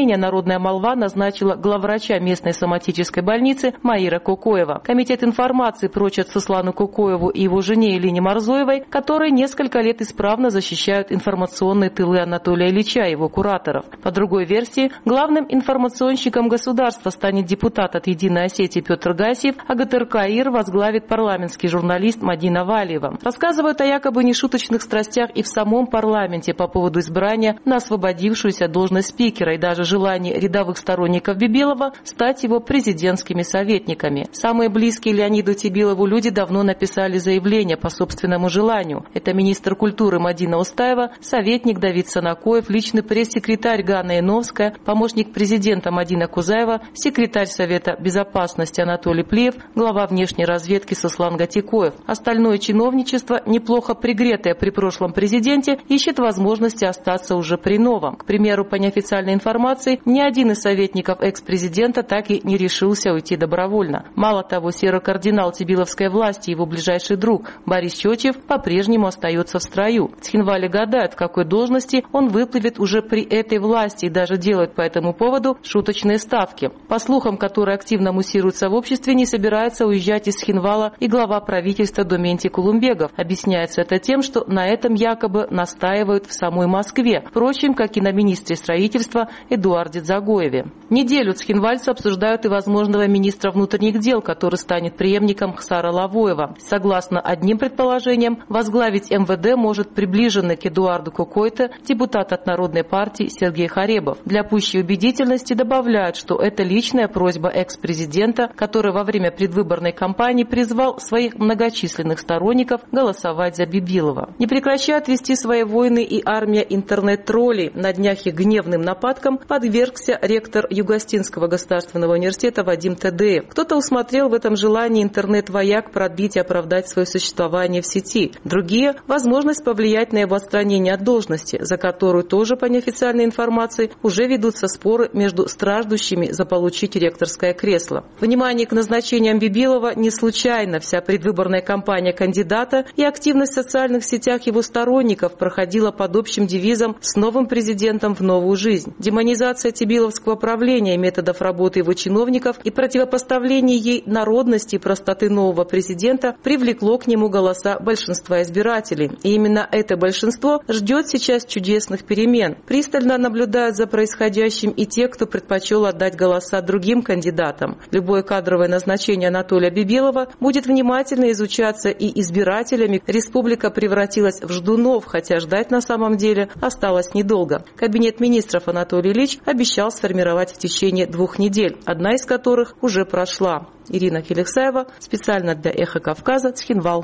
направление народная молва назначила главврача местной соматической больницы Маира Кокоева. Комитет информации прочит Суслану Кокоеву и его жене Элине Марзоевой, которые несколько лет исправно защищают информационные тылы Анатолия Ильича и его кураторов. По другой версии, главным информационщиком государства станет депутат от «Единой Осетии» Петр Гасиев, а ГТРК-ИР возглавит парламентский журналист Мадина Валиева. Рассказывают о якобы нешуточных страстях и в самом парламенте по поводу избрания на освободившуюся должность спикера и даже желание рядовых сторонников Бибилова стать его президентскими советниками. Самые близкие Леониду Тибилову люди давно написали заявление по собственному желанию. Это министр культуры Мадина Устаева, советник Давид Санакоев, личный пресс-секретарь Ганна Яновская, помощник президента Мадина Кузаева, секретарь Совета безопасности Анатолий Плиев, глава внешней разведки Суслан Гатикоев. Остальное чиновничество, неплохо пригретое при прошлом президенте, ищет возможности остаться уже при новом. К примеру, по неофициальной информации, ни один из советников экс-президента так и не решился уйти добровольно. Мало того, серый кардинал тибиловской власти и его ближайший друг Борис Чочев по-прежнему остается в строю. Цхинвали гадают, в какой должности он выплывет уже при этой власти и даже делают по этому поводу шуточные ставки. По слухам, которые активно муссируются в обществе, не собирается уезжать из Цхинвала и глава правительства Доментий Кулумбегов. Объясняется это тем, что на этом якобы настаивают в самой Москве, впрочем, как и на министре строительства Эдуарде Дзагоеве. Неделю цхинвальцы обсуждают и возможного министра внутренних дел, который станет преемником Хсара Лавоева. Согласно одним предположениям, возглавить эм вэ дэ может приближенный к Эдуарду Кокойте депутат от Народной партии Сергей Харебов. Для пущей убедительности добавляют, что это личная просьба экс-президента, который во время предвыборной кампании призвал своих многочисленных сторонников голосовать за Бибилова. Не прекращают вести свои войны и армия интернет-троллей. На днях их гневным нападкам подвергся ректор Югостинского государственного университета Вадим Тедеев. Кто-то усмотрел в этом желании интернет-вояк продлить и оправдать свое существование в сети. Другие – возможность повлиять на его отстранение от должности, за которую тоже, по неофициальной информации, уже ведутся споры между страждущими заполучить ректорское кресло. Внимание к назначениям Бибилова не случайно. Вся предвыборная кампания кандидата и активность в социальных сетях его сторонников проходила под общим девизом «С новым президентом в новую жизнь». Демонизация тибиловского правления, методов работы его чиновников и противопоставление ей народности и простоты нового президента привлекло к нему голоса большинства избирателей. И именно это большинство ждет сейчас чудесных перемен. Пристально наблюдают за происходящим и те, кто предпочел отдать голоса другим кандидатам. Любое кадровое назначение Анатолия Бибилова будет внимательно изучаться и избирателями. Республика превратилась в ждунов, хотя ждать на самом деле осталось недолго. Кабинет министров Анатолий Ильич обещал сформировать в течение двух недель, одна из которых уже прошла. Ирина Келексаева, специально для «Эхо Кавказа», Цхинвал.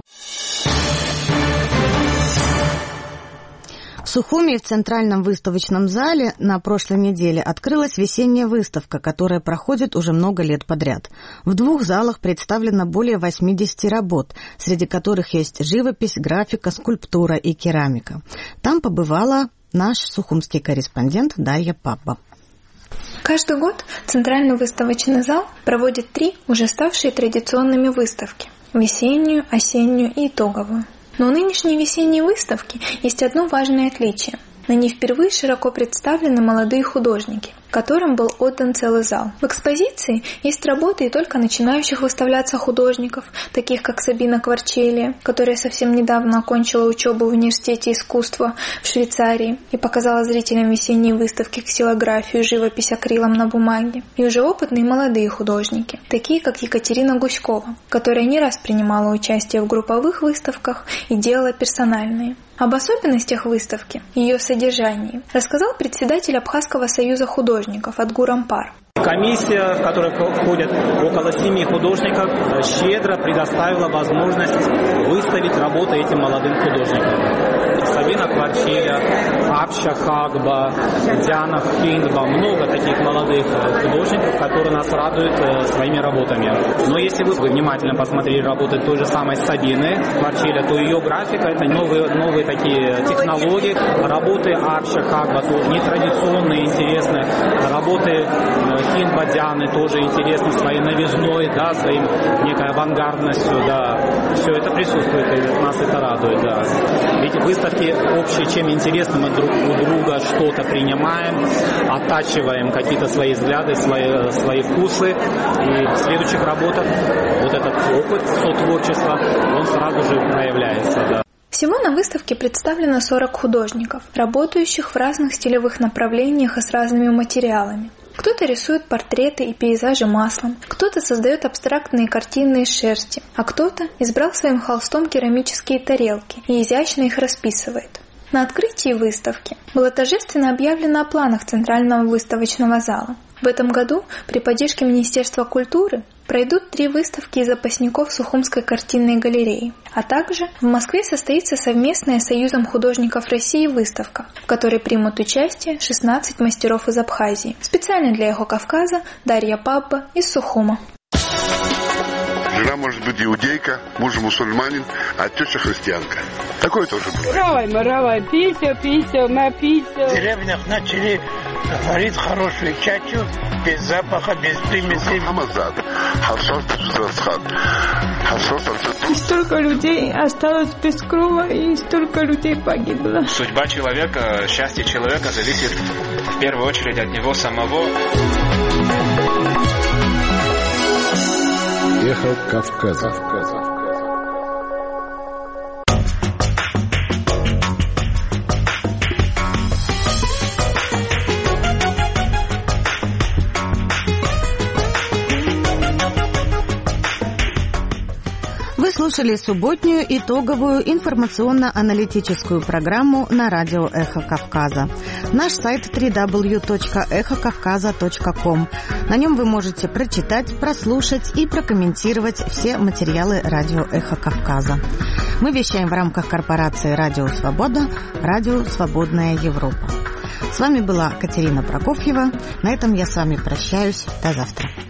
В Сухуми в Центральном выставочном зале на прошлой неделе открылась весенняя выставка, которая проходит уже много лет подряд. В двух залах представлено более восьмидесяти работ, среди которых есть живопись, графика, скульптура и керамика. Там побывала наш сухумский корреспондент Дарья Папа. Каждый год Центральный выставочный зал проводит три уже ставшие традиционными выставки – весеннюю, осеннюю и итоговую. Но у нынешней весенней выставки есть одно важное отличие. На ней впервые широко представлены молодые художники, которым был отдан целый зал. В экспозиции есть работы и только начинающих выставляться художников, таких как Сабина Кварчелия, которая совсем недавно окончила учебу в университете искусства в Швейцарии и показала зрителям весенней выставки ксилографию, живопись акрилом на бумаге. И уже опытные молодые художники, такие как Екатерина Гуськова, которая не раз принимала участие в групповых выставках и делала персональные. Об особенностях выставки и ее содержании рассказал председатель Абхазского союза художников Адгур Ампар. Комиссия, в которой входят около семи художников, щедро предоставила возможность выставить работы этим молодым художникам. Сабина Кварчеля, Апша Хагба, Диана Хиндба, много таких молодых художников, которые нас радуют своими работами. Но если вы внимательно посмотрели работы той же самой Сабины Кварчеля, то ее графика — это новые, новые такие технологии. Работы Апша Хагба тоже нетрадиционные, интересные. Работы хинбадяны тоже интересны своей новизной, да, своим некой авангардностью, да. Все это присутствует, и нас это радует, да. Ведь выставки общие, чем интересны, мы друг у друга что-то принимаем, оттачиваем какие-то свои взгляды, свои, свои вкусы, и в следующих работах вот этот опыт сотворчества, он сразу же проявляется, да. Всего на выставке представлено сорок художников, работающих в разных стилевых направлениях и с разными материалами. Кто-то рисует портреты и пейзажи маслом, кто-то создает абстрактные картины из шерсти, а кто-то избрал своим холстом керамические тарелки и изящно их расписывает. На открытии выставки было торжественно объявлено о планах Центрального выставочного зала. В этом году при поддержке Министерства культуры пройдут три выставки из запасников Сухумской картинной галереи, а также в Москве состоится совместная с Союзом художников России выставка, в которой примут участие шестнадцать мастеров из Абхазии. Специально для Эхо Кавказа Дарья Папба из Сухума. Жена может быть иудейка, муж мусульманин, а теща христианка. Такое тоже бывает. Равай, маравай, пися, пися, напися. В деревнях начали варить хорошую чачу, без запаха, без примесей. Столько людей осталось без крова, и столько людей погибло. Судьба человека, счастье человека зависит в первую очередь от него самого. Эхо Кавказа. Вы слушали субботнюю итоговую информационно-аналитическую программу на радио «Эхо Кавказа». Наш сайт дабл ю дабл ю дабл ю точка эхо кавказа точка ком. На нем вы можете прочитать, прослушать и прокомментировать все материалы радио «Эхо Кавказа». Мы вещаем в рамках корпорации «Радио Свобода», «Радио Свободная Европа». С вами была Катерина Прокофьева. На этом я с вами прощаюсь. До завтра.